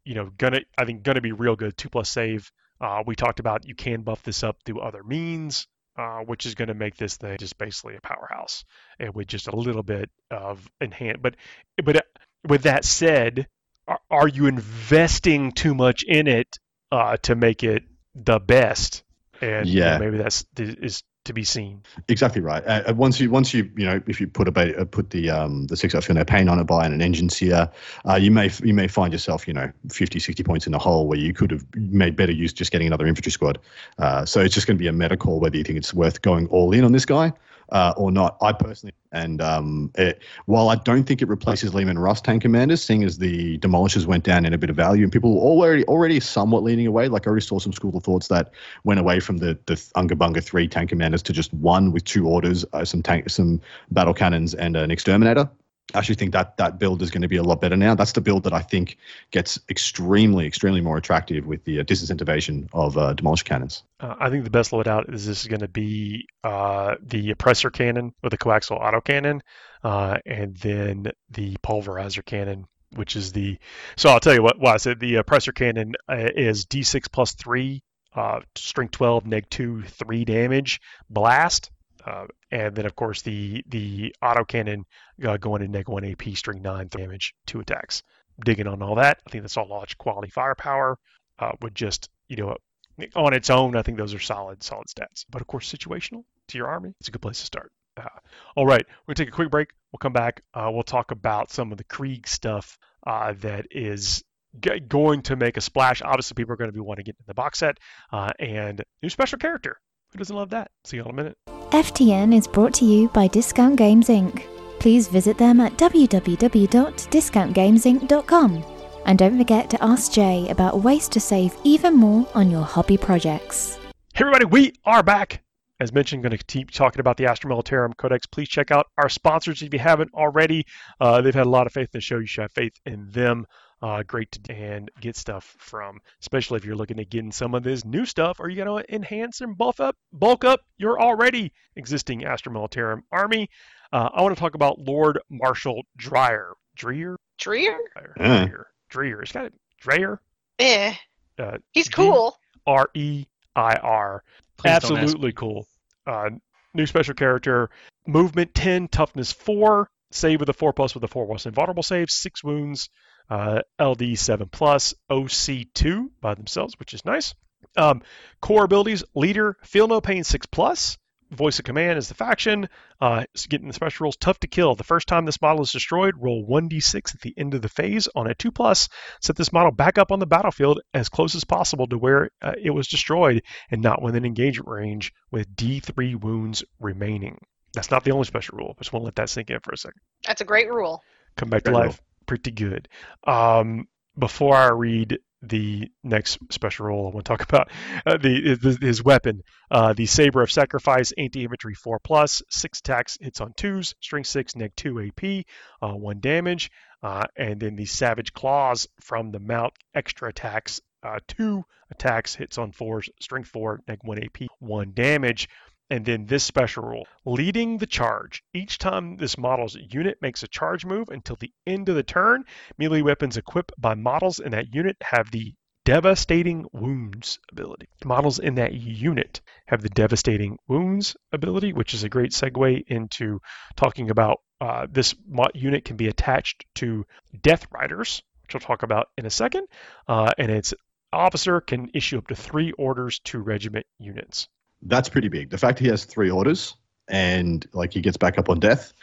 B: you know, gonna I think gonna be real good. Two plus save. Uh, we talked about you can buff this up through other means, uh, which is going to make this thing just basically a powerhouse, and with just a little bit of enhance. But but with that said, are, are you investing too much in it uh, to make it the best? And
C: Yeah.
B: you know, maybe that's is to be seen.
C: Exactly right. Uh, once you, once you, you know, if you put a ba- uh, put the um the six F paint on it by an engine seer, uh, you may you may find yourself, you know, fifty, sixty points in the hole where you could have made better use just getting another infantry squad. Uh, so it's just going to be a meta call whether you think it's worth going all in on this guy uh, or not. I personally, and um, it, while I don't think it replaces Lehman Russ tank commanders, seeing as the demolishers went down in a bit of value and people were already already somewhat leaning away. Like I already saw some school of thoughts that went away from the the Unga Bunga three tank commanders to just one with two orders, uh, some tank, some battle cannons, and an exterminator. I actually think that that build is going to be a lot better now. That's the build that I think gets extremely, extremely more attractive with the uh, disincentivation of uh, demolisher cannons.
B: Uh, I think the best loadout is this is going to be uh, the oppressor cannon with a coaxial autocannon, uh, and then the pulverizer cannon, which is the. So I'll tell you what. Why I said the oppressor cannon uh, is D six plus three, uh, strength twelve, neg two, three damage, blast. Uh, and then, of course, the the autocannon uh, going in neg one A P, string nine damage, two attacks. Digging on all that, I think that's all large quality firepower. Uh, would just, you know, on its own, I think those are solid, solid stats. But, of course, situational to your army, it's a good place to start. Uh, all right, we're going to take a quick break. We'll come back. Uh, we'll talk about some of the Krieg stuff uh, that is g- going to make a splash. Obviously, people are going to be wanting to get in the box set uh, and new special character. Who doesn't love that? See you all in a minute.
F: F T N is brought to you by Discount Games Incorporated. Please visit them at w w w dot discount games inc dot com. And don't forget to ask Jay about ways to save even more on your hobby projects.
B: Hey everybody, we are back. As mentioned, going to keep talking about the Astra Militarum Codex. Please check out our sponsors if you haven't already. Uh, they've had a lot of faith in the show. You should have faith in them. Uh, great to and get stuff from, especially if you're looking at getting some of this new stuff, or you're going to enhance and bulk up, bulk up your already existing Astra Militarum army. Uh, I want to talk about Lord Marshal Dreyer. Dreyer?
D: Dreyer?
B: Dreyer.
C: Uh.
B: Dreyer. Dreyer. It's got it. Dreyer.
D: Eh.
B: Uh,
D: He's cool.
B: R E I R.
E: Please don't ask
B: Absolutely cool. Uh, new special character. Movement ten, toughness four. Save with a four plus with a four plus invulnerable save. Six wounds. Uh, L D seven plus, O C two by themselves, which is nice. Um, core abilities, leader, feel no pain six plus. Voice of command is the faction. Uh, getting the special rules, tough to kill. The first time this model is destroyed, roll one d six at the end of the phase on a two plus. Set this model back up on the battlefield as close as possible to where uh, it was destroyed and not within engagement range with D three wounds remaining. That's not the only special rule. I just want to let that sink in for a second.
D: That's a great rule.
B: Come back
C: Great
B: to
C: rule.
B: life. Pretty good. Um, before I read the next special rule, I want to talk about uh, the, the his weapon, uh, the Saber of Sacrifice, anti-infantry four plus, six attacks, hits on twos, strength six, neg two A P, uh, one damage, uh, and then the Savage Claws from the mount, extra attacks, uh, two attacks, hits on fours, strength four, neg one A P, one damage. And then this special rule, leading the charge. Each time this model's unit makes a charge move until the end of the turn, melee weapons equipped by models in that unit have the Devastating Wounds ability. Models in that unit have the Devastating Wounds ability, which is a great segue into talking about uh, this mo- unit can be attached to Death Riders, which we'll talk about in a second, uh, and its officer can issue up to three orders to regiment units.
C: That's pretty big. The fact he has three orders and like he gets back up on death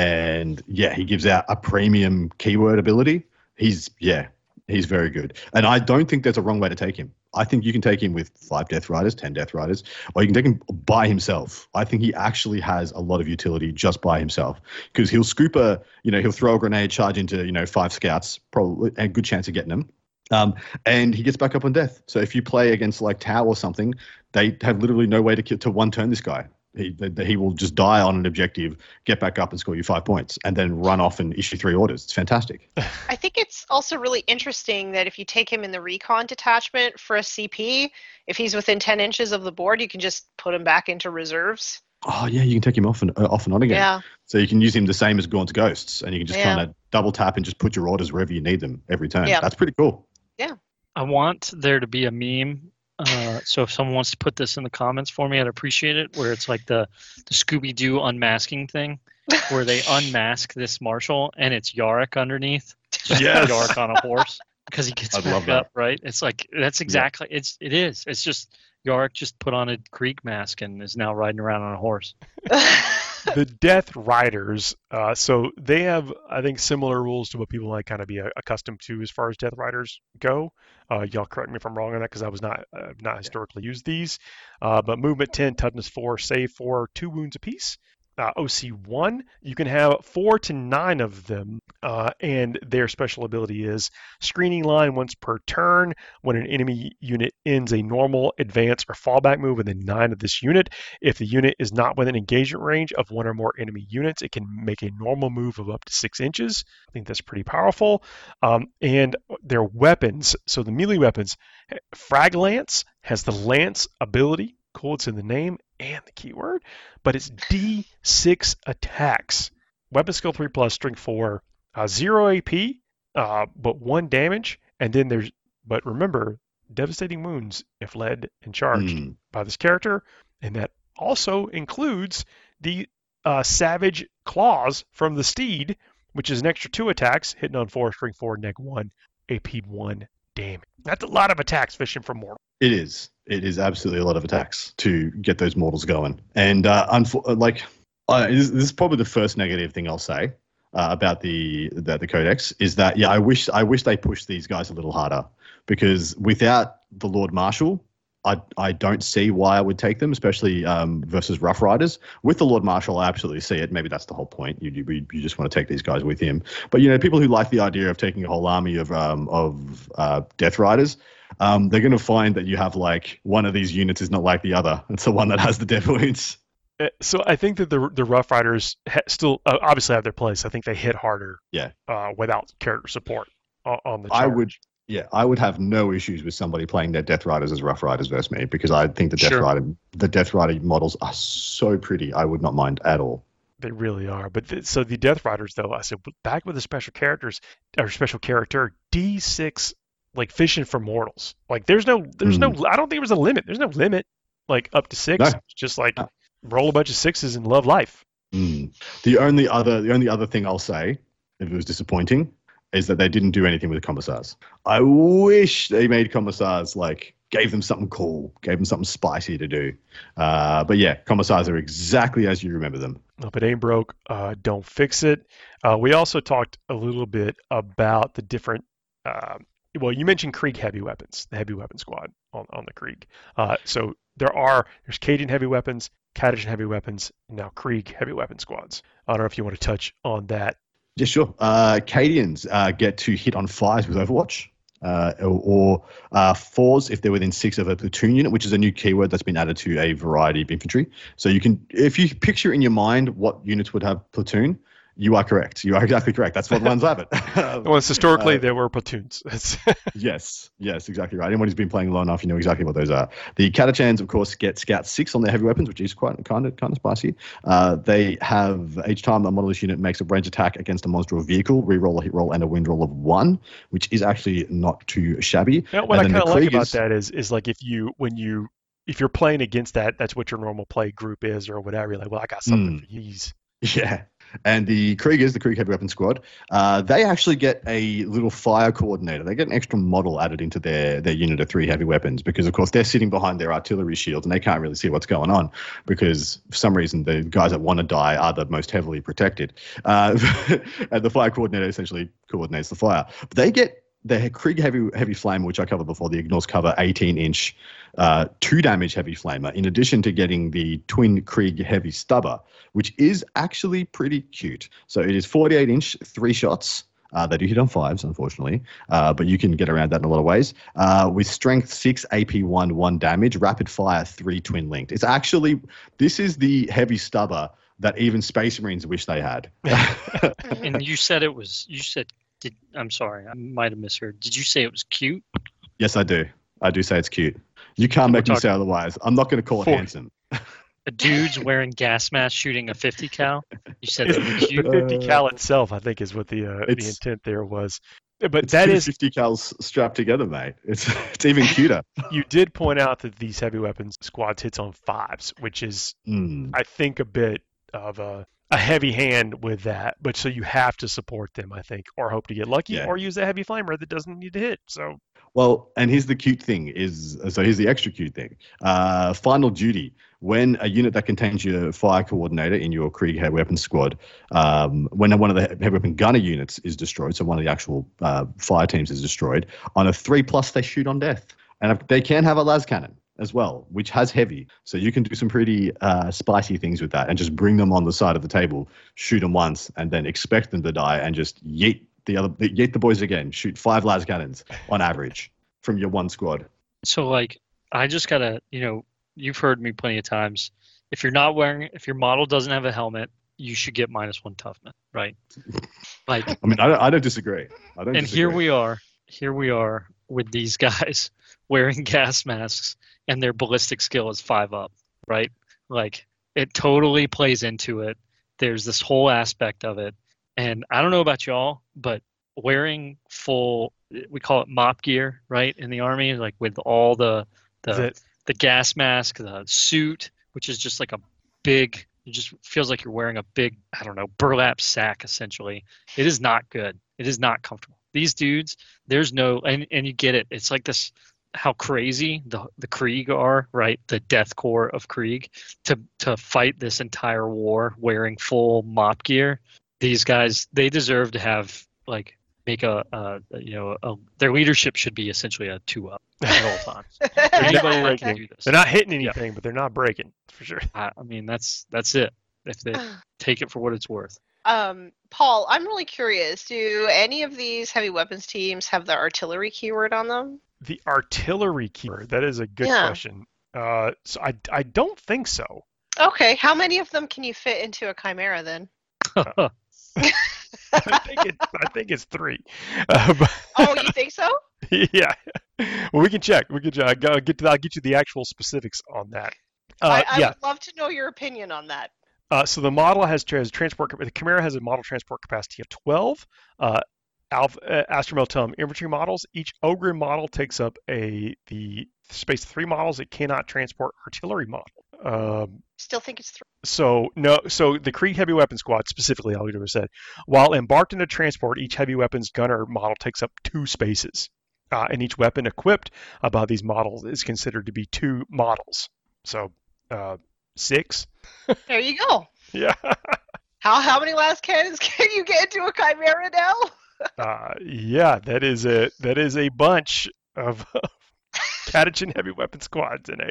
C: and yeah, he gives out a premium keyword ability. He's yeah, he's very good. And I don't think there's a wrong way to take him. I think you can take him with five Death Riders, ten Death Riders, or you can take him by himself. I think he actually has a lot of utility just by himself because he'll scoop a, you know, he'll throw a grenade, charge into, you know, five scouts, probably, and a good chance of getting them. Um, and he gets back up on death. So if you play against like Tau or something, they have literally no way to kill, to one turn this guy. He he will just die on an objective, get back up and score you five points, and then run off and issue three orders. It's fantastic.
D: I think it's also really interesting that if you take him in the recon detachment for a C P, if he's within ten inches of the board, you can just put him back into reserves.
C: Oh yeah, you can take him off and uh, off and on again.
D: Yeah.
C: So you can use him the same as Gaunt's Ghosts, and you can just
D: Yeah.
C: kind of double tap and just put your orders wherever you need them every turn.
D: Yeah.
C: That's pretty cool.
D: Yeah.
E: I want there to be a meme. Uh, so if someone wants to put this in the comments for me, I'd appreciate it. Where it's like the, the Scooby Doo unmasking thing, where they unmask this marshal and it's Yarick underneath. Just
B: Yes.
E: Yarick on a horse because he gets
C: I'd love
E: back
C: that.
E: up. Right? It's like that's exactly. It's it is. It's just Yarick just put on a Krieg mask and is now riding around on a horse.
B: The Death Riders, uh, so they have, I think, similar rules to what people might kind of be uh, accustomed to as far as Death Riders go. Uh, y'all correct me if I'm wrong on that because I was not uh, not historically used these. Uh, but movement ten, toughness four, save four, two wounds apiece. Uh, O C one, you can have four to nine of them, uh, and their special ability is screening line once per turn. When an enemy unit ends a normal, advance, or fallback move within nine of this unit, if the unit is not within engagement range of one or more enemy units, it can make a normal move of up to six inches. I think that's pretty powerful. Um, and their weapons, so the melee weapons, Frag Lance has the Lance ability. Cool, it's in the name and the keyword, but it's D six attacks. Weapon skill three plus, strength four, uh, zero A P, uh, but one damage. And then there's, but remember, devastating wounds if led and charged
C: Mm.
B: by this character. And that also includes the uh, Savage Claws from the Steed, which is an extra two attacks, hitting on four, strength four, neg one, A P one damage. That's a lot of attacks fishing for mortal.
C: It is. It is absolutely a lot of attacks to get those mortals going. And uh, unfo- like, uh, this, this is probably the first negative thing I'll say uh, about the, the the codex is that yeah, I wish I wish they pushed these guys a little harder because without the Lord Marshal, I I don't see why I would take them, especially um, versus Rough Riders. With the Lord Marshal, I absolutely see it. Maybe that's the whole point. You you, you just want to take these guys with him. But you know, people who like the idea of taking a whole army of um, of uh, Death Riders. Um, they're going to find that you have like one of these units is not like the other. It's the one that has the death wounds.
B: Uh, So I think that the the Rough Riders ha- still uh, obviously have their place. I think they hit harder.
C: Yeah.
B: Uh, without character support on, on the.
C: I
B: charge.
C: would, yeah, I would have no issues with somebody playing their Death Riders as Rough Riders versus me because I think the Death
E: Sure.
C: Rider, the Death Rider models are so pretty. I would not mind at all.
B: They really are. But th- so the Death Riders, though, I said back with the special characters or special character D six, like fishing for mortals. Like there's no, there's no. I don't think there was a limit. There's no limit, like up to six.
C: No.
B: It's just like
C: No.
B: roll a bunch of sixes and love life.
C: Mm. The only other, the only other thing I'll say, if it was disappointing, is that they didn't do anything with the commissars. I wish they made commissars like gave them something cool, gave them something spicy to do. Uh, but yeah, commissars are exactly as you remember them.
B: If it ain't broke, uh, don't fix it. Uh, we also talked a little bit about the different. Uh, well, you mentioned Krieg heavy weapons, the heavy weapon squad on, on the Krieg. Uh, so there are there's Cadian heavy weapons, Catachan heavy weapons, now Krieg heavy weapon squads. I don't know if you want to touch on that.
C: Yeah, sure. Uh, Cadians uh, get to hit on fives with Overwatch. Uh, or or uh, fours if they're within six of a platoon unit, which is a new keyword that's been added to a variety of infantry. So you can, if you picture in your mind what units would have platoon, you are correct. You are exactly correct. That's what ones have it.
B: Well, it's historically
C: Uh,
B: there were platoons. It's
C: Yes, yes, exactly right. Anyone who's been playing long enough, you know exactly what those are. The Catachans, of course, get Scout six on their heavy weapons, which is quite kind of kind of spicy. Uh, they have each time a modelless unit makes a range attack against a monster or vehicle, reroll a hit roll and a wind roll of one, which is actually not too shabby.
B: You know, what I
C: And
B: kind
C: then
B: of
C: the
B: like about
C: Kriegers-
B: that is is like if you when you if you're playing against that, that's what your normal play group is or whatever. You're like, well, I got something
C: Mm.
B: for these.
C: Yeah. And the Kriegers, the Krieg Heavy Weapon Squad, uh, they actually get a little fire coordinator. They get an extra model added into their, their unit of three heavy weapons because, of course, they're sitting behind their artillery shields and they can't really see what's going on because, for some reason, the guys that want to die are the most heavily protected. Uh, and the fire coordinator essentially coordinates the fire. But they get the Krieg Heavy Heavy Flamer, which I covered before, the Ignores Cover eighteen inch, uh, two damage Heavy Flamer, in addition to getting the Twin Krieg Heavy Stubber, which is actually pretty cute. So it is forty-eight inch, three shots. Uh, they do hit on fives, unfortunately, uh, but you can get around that in a lot of ways. Uh, with strength six, A P one, one damage, rapid fire three, twin linked. It's actually, this is the heavy stubber that even Space Marines wish they had.
E: And you said it was. You said. Did, I'm sorry, I might have misheard. Did you say it was cute?
C: Yes, I do. I do say it's cute. You can't
E: We're
C: make me
E: talking-
C: say otherwise. I'm not going to call it
B: For-
C: handsome.
E: a dude's wearing gas mask shooting a fifty cal. You said they were cute.
B: The fifty cal itself, I think, is what the uh, the
C: It's-
B: intent there was. But
C: It's
B: that
C: two
B: is,
C: fifty cals strapped together, mate. It's it's even cuter.
B: you did point out that these heavy weapons squads hits on fives, which is,
C: Mm.
B: I think, a bit of a, a heavy hand with that. But so you have to support them, I think, or hope to get lucky,
C: Yeah.
B: or use a heavy flamer that doesn't need to hit. So
C: Well, and here's the cute thing is so here's the extra cute thing. Uh, final duty. When a unit that contains your fire coordinator in your Krieg heavy weapon squad, um, when one of the heavy weapon gunner units is destroyed, so one of the actual uh, fire teams is destroyed, on a three plus they shoot on death, and they can have a las cannon as well, which has heavy, so you can do some pretty uh, spicy things with that, and just bring them on the side of the table, shoot them once, and then expect them to die, and just yeet the other yeet the boys again. Shoot five las cannons on average from your one squad.
E: So like, I just gotta, you know, you've heard me plenty of times. If you're not wearing, if your model doesn't have a helmet, you should get minus one toughness, right? Like,
C: I mean, I don't, I don't disagree. I don't.
E: and
C: disagree.
E: here we are, here we are with these guys wearing gas masks, and their ballistic skill is five up, right? Like, it totally plays into it. There's this whole aspect of it, and I don't know about y'all, but wearing full, we call it mop gear, right, in the Army, like with all the
B: is
E: the
B: it,
E: the gas mask, the suit, which is just like a big, it just feels like you're wearing a big, I don't know, burlap sack, essentially. It is not good. It is not comfortable. These dudes, there's no, and, and you get it. It's like this, how crazy the the Krieg are, right? The death corps of Krieg, to, to fight this entire war wearing full mop gear. These guys, they deserve to have, like, make a, uh, you know, a, their leadership should be essentially a two up at all times. Anybody that can do this.
B: they're not hitting anything, but they're not breaking, for sure.
E: I, I mean, that's that's it. If they take it for what it's worth.
D: Um, Paul, I'm really curious. Do any of these heavy weapons teams have the artillery keyword on them?
B: The artillery keyword, that is a good
D: Yeah.
B: question. Uh, so I, I don't think so.
D: Okay, how many of them can you fit into a chimera then?
B: I think it, I think it's three. Uh, but,
D: Oh, you think so?
B: yeah. Well, we can check. We can check. I'll get to. I'll get you the actual specifics on that. Uh,
D: I, I
B: yeah.
D: would love to know your opinion on that.
B: Uh, so the model has, has transport. The Chimera has a model transport capacity of twelve. Uh, Alpha, uh, Astromel infantry models. Each Ogre model takes up a the space of three models. It cannot transport artillery model. Um,
D: Still think it's three.
B: So no, so the Krieg Heavy Weapons Squad specifically, I'll have said, while embarked into transport, each heavy weapons gunner model takes up two spaces, uh, and each weapon equipped about these models is considered to be two models. So uh, six.
D: There you go.
B: Yeah.
D: How how many last cannons can you get into a chimera now?
B: uh, yeah, that is a that is a bunch of Catachan Heavy Weapon Squads in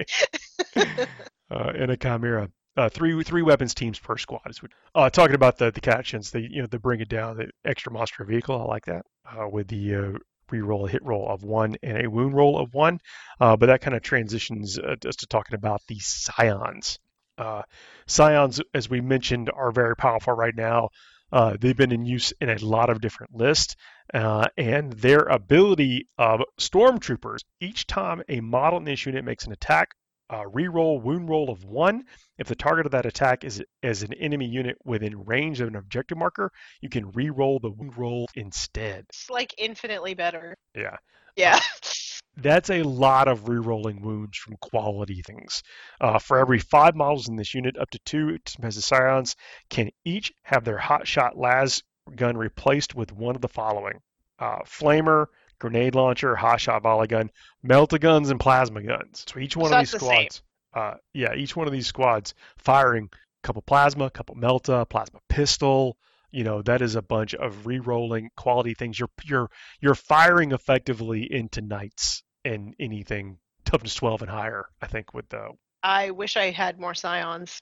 B: a uh, in a Chimera. Uh, three three weapons teams per squad is what. Uh, talking about the the Catachans, they you know they bring it down, the extra monster vehicle. I like that uh, with the uh, re-roll, a hit roll of one and a wound roll of one. Uh, but that kind of transitions uh, us to talking about the Scions. Uh, Scions, as we mentioned, are very powerful right now. Uh, they've been in use in a lot of different lists, uh, and their ability of Stormtroopers. Each time a model in this unit makes an attack, uh, re-roll wound roll of one. If the target of that attack is is an enemy unit within range of an objective marker, you can re-roll the wound roll instead.
D: It's like infinitely better.
B: Yeah.
D: Yeah.
B: That's a lot of re-rolling wounds from quality things. Uh, for every five models in this unit, up to two as the Scions can each have their hotshot las gun replaced with one of the following: uh, flamer, grenade launcher, hotshot volley gun, melta guns, and plasma guns. So each one
D: So
B: of these
D: that's the same.
B: squads, uh, yeah, each one of these squads firing a couple plasma, a couple melta, plasma pistol. You know, that is a bunch of re-rolling quality things. You're you're you're firing effectively into knights and anything toughness twelve and higher, I think, with the
D: I wish I had more scions.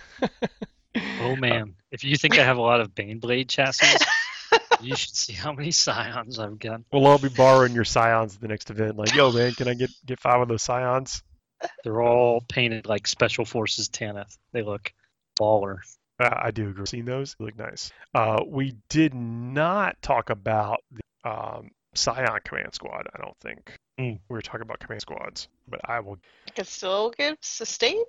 E: Oh man, if you think I have a lot of Baneblade chassis, you should see how many Scions I've got.
B: We'll all be borrowing your Scions at the next event. Like, yo, man, can I get, get five of those Scions?
E: They're all painted like Special Forces Tanith. They look baller.
B: Uh, I do agree. Seen those? They look nice. Uh, we did not talk about the um, Scion Command Squad, I don't think.
E: Mm.
B: We were talking about command squads, but I will.
D: I could still give sustained.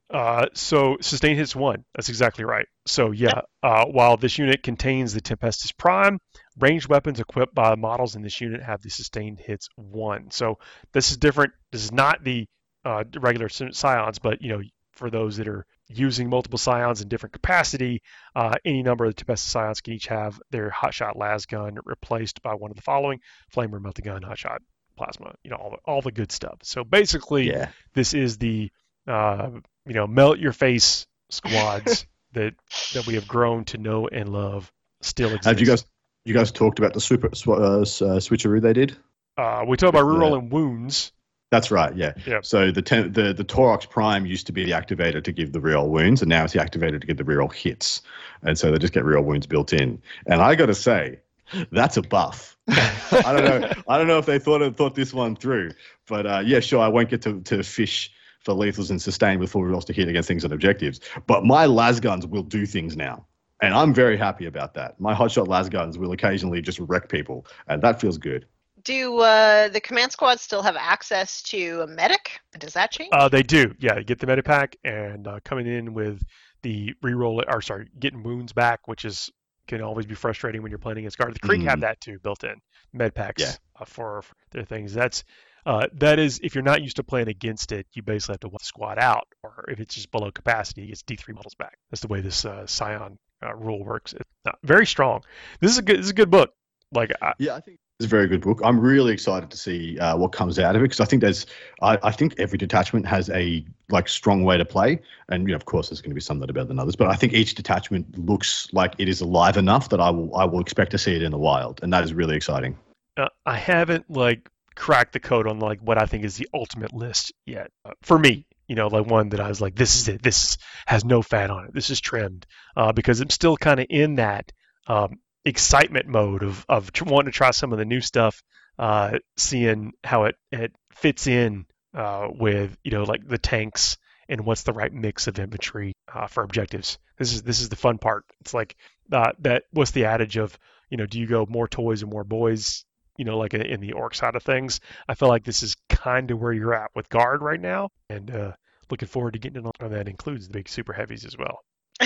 B: Uh, so sustain hits one. That's exactly right. So yeah, uh, while this unit contains the Tempestus Prime, ranged weapons equipped by models in this unit have the sustained hits one. So this is different. This is not the uh, regular Scions, but you know, for those that are using multiple Scions in different capacity, uh, any number of the Tempestus Scions can each have their Hotshot Las gun replaced by one of the following: Flamer, Melta Gun, Hotshot, Plasma. You know, all the, all the good stuff. So basically,
C: Yeah.
B: this is the uh, you know, melt your face squads that that we have grown to know and love still exist.
C: Have you guys you guys talked about the super sw- uh, s- uh, switcheroo they did?
B: Uh, we talk about
C: the-
B: rerolling wounds.
C: That's right, yeah.
B: Yep.
C: So the ten, the the Torox Prime used to be the activator to give the reroll wounds, and now it's the activator to give the reroll hits, and so they just get reroll wounds built in. And I got to say, that's a buff. I don't know. I don't know if they thought thought this one through, but uh, yeah, sure. I won't get to, to fish for lethals and sustain with full rerolls to hit against things and objectives, but my las guns will do things now, and I'm very happy about that. My hotshot las guns will occasionally just wreck people, and that feels good.
D: Do uh, the command squad still have access to a medic? Does that change?
B: Uh, they do, yeah. Get the medipack and uh, coming in with the reroll, or sorry, getting wounds back, which is can always be frustrating when you're playing against guard. The Krieg
C: Mm.
B: have that too, built in med packs
C: Yeah.
B: uh, for, for their things. That's uh, that is if you're not used to playing against it, you basically have to wipe the squad out, or if it's just below capacity, it gets D three models back. That's the way this uh, Scion uh, rule works. It's not, very strong. This is a good. This is a good book. Like I,
C: Yeah, I think it's a very good book. I'm really excited to see uh, what comes out of it, because I think there's, I, I think every detachment has a like strong way to play, and you know, of course, there's going to be some that are better than others. But I think each detachment looks like it is alive enough that I will, I will expect to see it in the wild, and that is really exciting.
B: uh, I haven't like cracked the code on like what I think is the ultimate list yet. Uh, for me, you know, like one that I was like, this is it. This has no fat on it. This is trimmed, uh, because I'm still kind of in that um, excitement mode of of tr- wanting to try some of the new stuff, uh, seeing how it it fits in uh, with you know like the tanks and what's the right mix of infantry uh, for objectives. This is this is the fun part. It's like uh, that. What's the adage of you know? Do you go more toys and more boys? You know, like in the orc side of things. I feel like this is kind of where you're at with guard right now, and uh, looking forward to getting on that. Includes the big super heavies as well.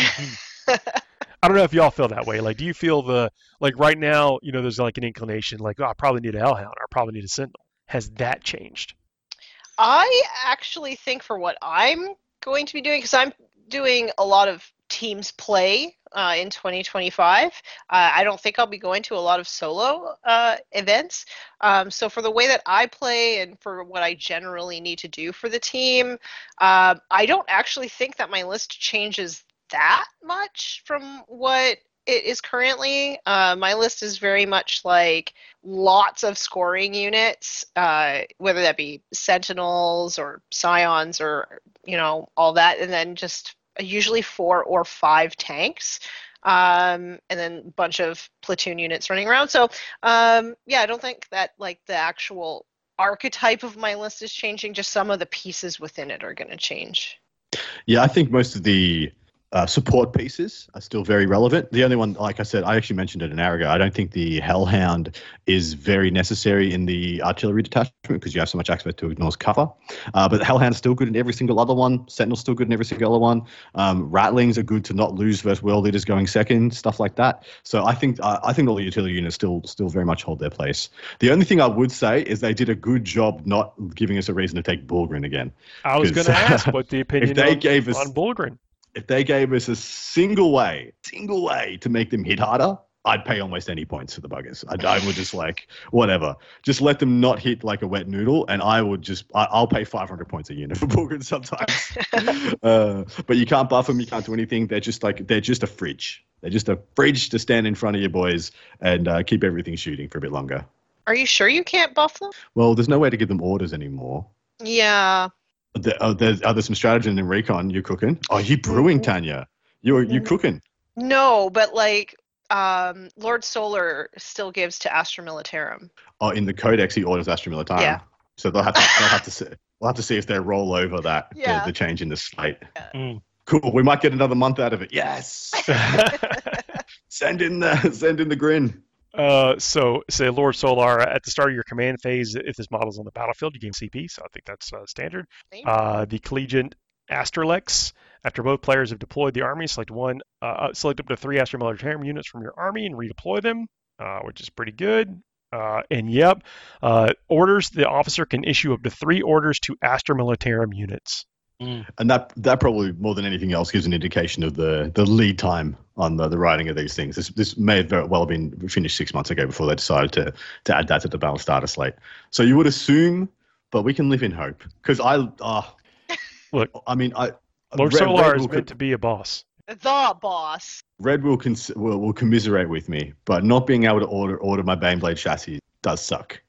B: I don't know if y'all feel that way. Like, do you feel the like right now? You know, there's like an inclination, like, oh, I probably need a Hellhound, or I probably need a Sentinel. Has that changed?
D: I actually think for what I'm going to be doing, because I'm doing a lot of teams play uh, in twenty twenty-five. Uh, I don't think I'll be going to a lot of solo uh, events. Um, so for the way that I play and for what I generally need to do for the team, uh, I don't actually think that my list changes that much from what it is currently. Uh, my list is very much like lots of scoring units, uh, whether that be Sentinels or Scions or, you know, all that, and then just usually four or five tanks, um, and then a bunch of platoon units running around. So, um, yeah, I don't think that like the actual archetype of my list is changing. Just some of the pieces within it are going to change.
C: Yeah, I think most of the uh, support pieces are still very relevant. The only one, like I said, I actually mentioned it an hour ago. I don't think the Hellhound is very necessary in the artillery detachment because you have so much access to ignore cover. Uh, but the Hellhound's still good in every single other one. Sentinel's still good in every single other one. Um, Ratlings are good to not lose versus world leaders going second, stuff like that. So I think uh, I think all the utility units still still very much hold their place. The only thing I would say is they did a good job not giving us a reason to take Bullgren again.
B: I was going to ask what the opinion
C: if they
B: on,
C: gave us,
B: on Bullgren.
C: If they gave us a single way, single way to make them hit harder, I'd pay almost any points for the buggers. I, I would just like, whatever. Just let them not hit like a wet noodle, and I would just, I, I'll pay five hundred points a unit for Bullgren sometimes. uh, but you can't buff them, you can't do anything. They're just like, they're just a fridge. They're just a fridge to stand in front of your boys and uh, keep everything shooting for a bit longer.
D: Are you sure you can't buff them?
C: Well, there's no way to give them orders anymore.
D: Yeah.
C: The, oh, there's, are there some stratagem in recon you're cooking? Oh, you brewing, Tanya? You're you cooking?
D: No, but like um, Lord Solar still gives to Astra Militarum.
C: Oh, in the Codex he orders Astra Militarum.
D: Yeah.
C: So they'll have to they'll have to see we'll have to see if they roll over that
D: Yeah.
C: the, the change in the slate.
D: Yeah.
B: Mm.
C: Cool. We might get another month out of it. Yes. send in the send in the grin.
B: Uh, so, say Lord Solar, at the start of your command phase, if this model's on the battlefield, you gain C P, so I think that's uh, standard. Uh, the Collegiate Asterlex. After both players have deployed the army, select one, uh, select up to three Astra Militarum units from your army and redeploy them, uh, which is pretty good. Uh, and yep, uh, orders, the officer can issue up to three orders to Astra Militarum units.
E: Mm.
C: And that that probably more than anything else gives an indication of the, the lead time on the, the writing of these things. This this may have very well been finished six months ago before they decided to to add that to the balanced data slate. So you would assume, but we can live in hope. Because I, uh,
B: Look,
C: I mean, I
B: Lord
C: Red-
B: Solar
C: Red
B: is
C: will
B: meant
C: co-
B: to be a boss.
D: The boss.
C: Red will, cons- will will commiserate with me, but not being able to order order my Baneblade chassis does suck.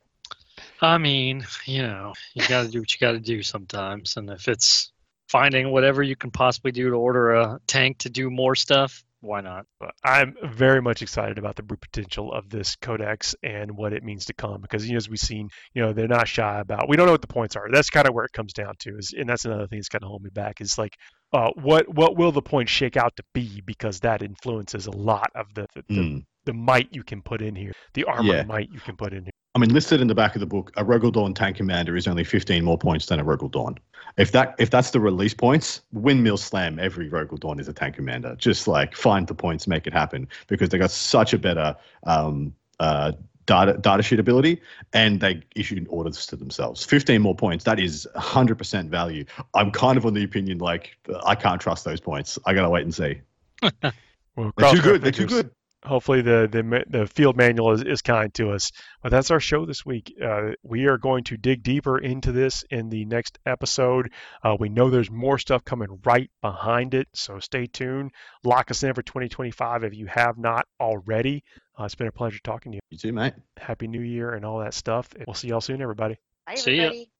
E: I mean, you know, you got to do what you got to do sometimes. And if it's finding whatever you can possibly do to order a tank to do more stuff, why not?
B: But I'm very much excited about the potential of this codex and what it means to come because, you know, as we've seen, you know, they're not shy about. We don't know what the points are. That's kind of where it comes down to, is, and that's another thing that's kind of holding me back. Is like, uh, what what will the points shake out to be? Because that influences a lot of the the,
C: Mm.
B: the, the might you can put in here, the armor
C: Yeah.
B: might you can put in here.
C: I mean, listed in the back of the book, a Rogel Dawn tank commander is only fifteen more points than a Rogel Dawn. If that if that's the release points, windmill slam every Rogel Dawn is a tank commander. Just like find the points, make it happen, because they got such a better um, uh, data data sheet ability, and they issued orders to themselves. fifteen more points, that is one hundred percent value. I'm kind of on the opinion like I can't trust those points. I gotta wait and see.
B: Well,
C: They're
B: cross
C: too
B: my
C: good. They're too
B: fingers.
C: good.
B: Hopefully the, the ma- the field manual is, is kind to us. But that's our show this week. Uh, we are going to dig deeper into this in the next episode. Uh, we know there's more stuff coming right behind it, so stay tuned. Lock us in for twenty twenty-five if you have not already. Uh, it's been a pleasure talking to you.
C: You too, mate.
B: Happy New Year and all that stuff. We'll see y'all soon, everybody.
D: Bye,
E: See ya.
D: everybody.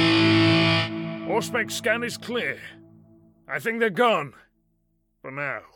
A: Auspex scan is clear. I think they're gone. For now.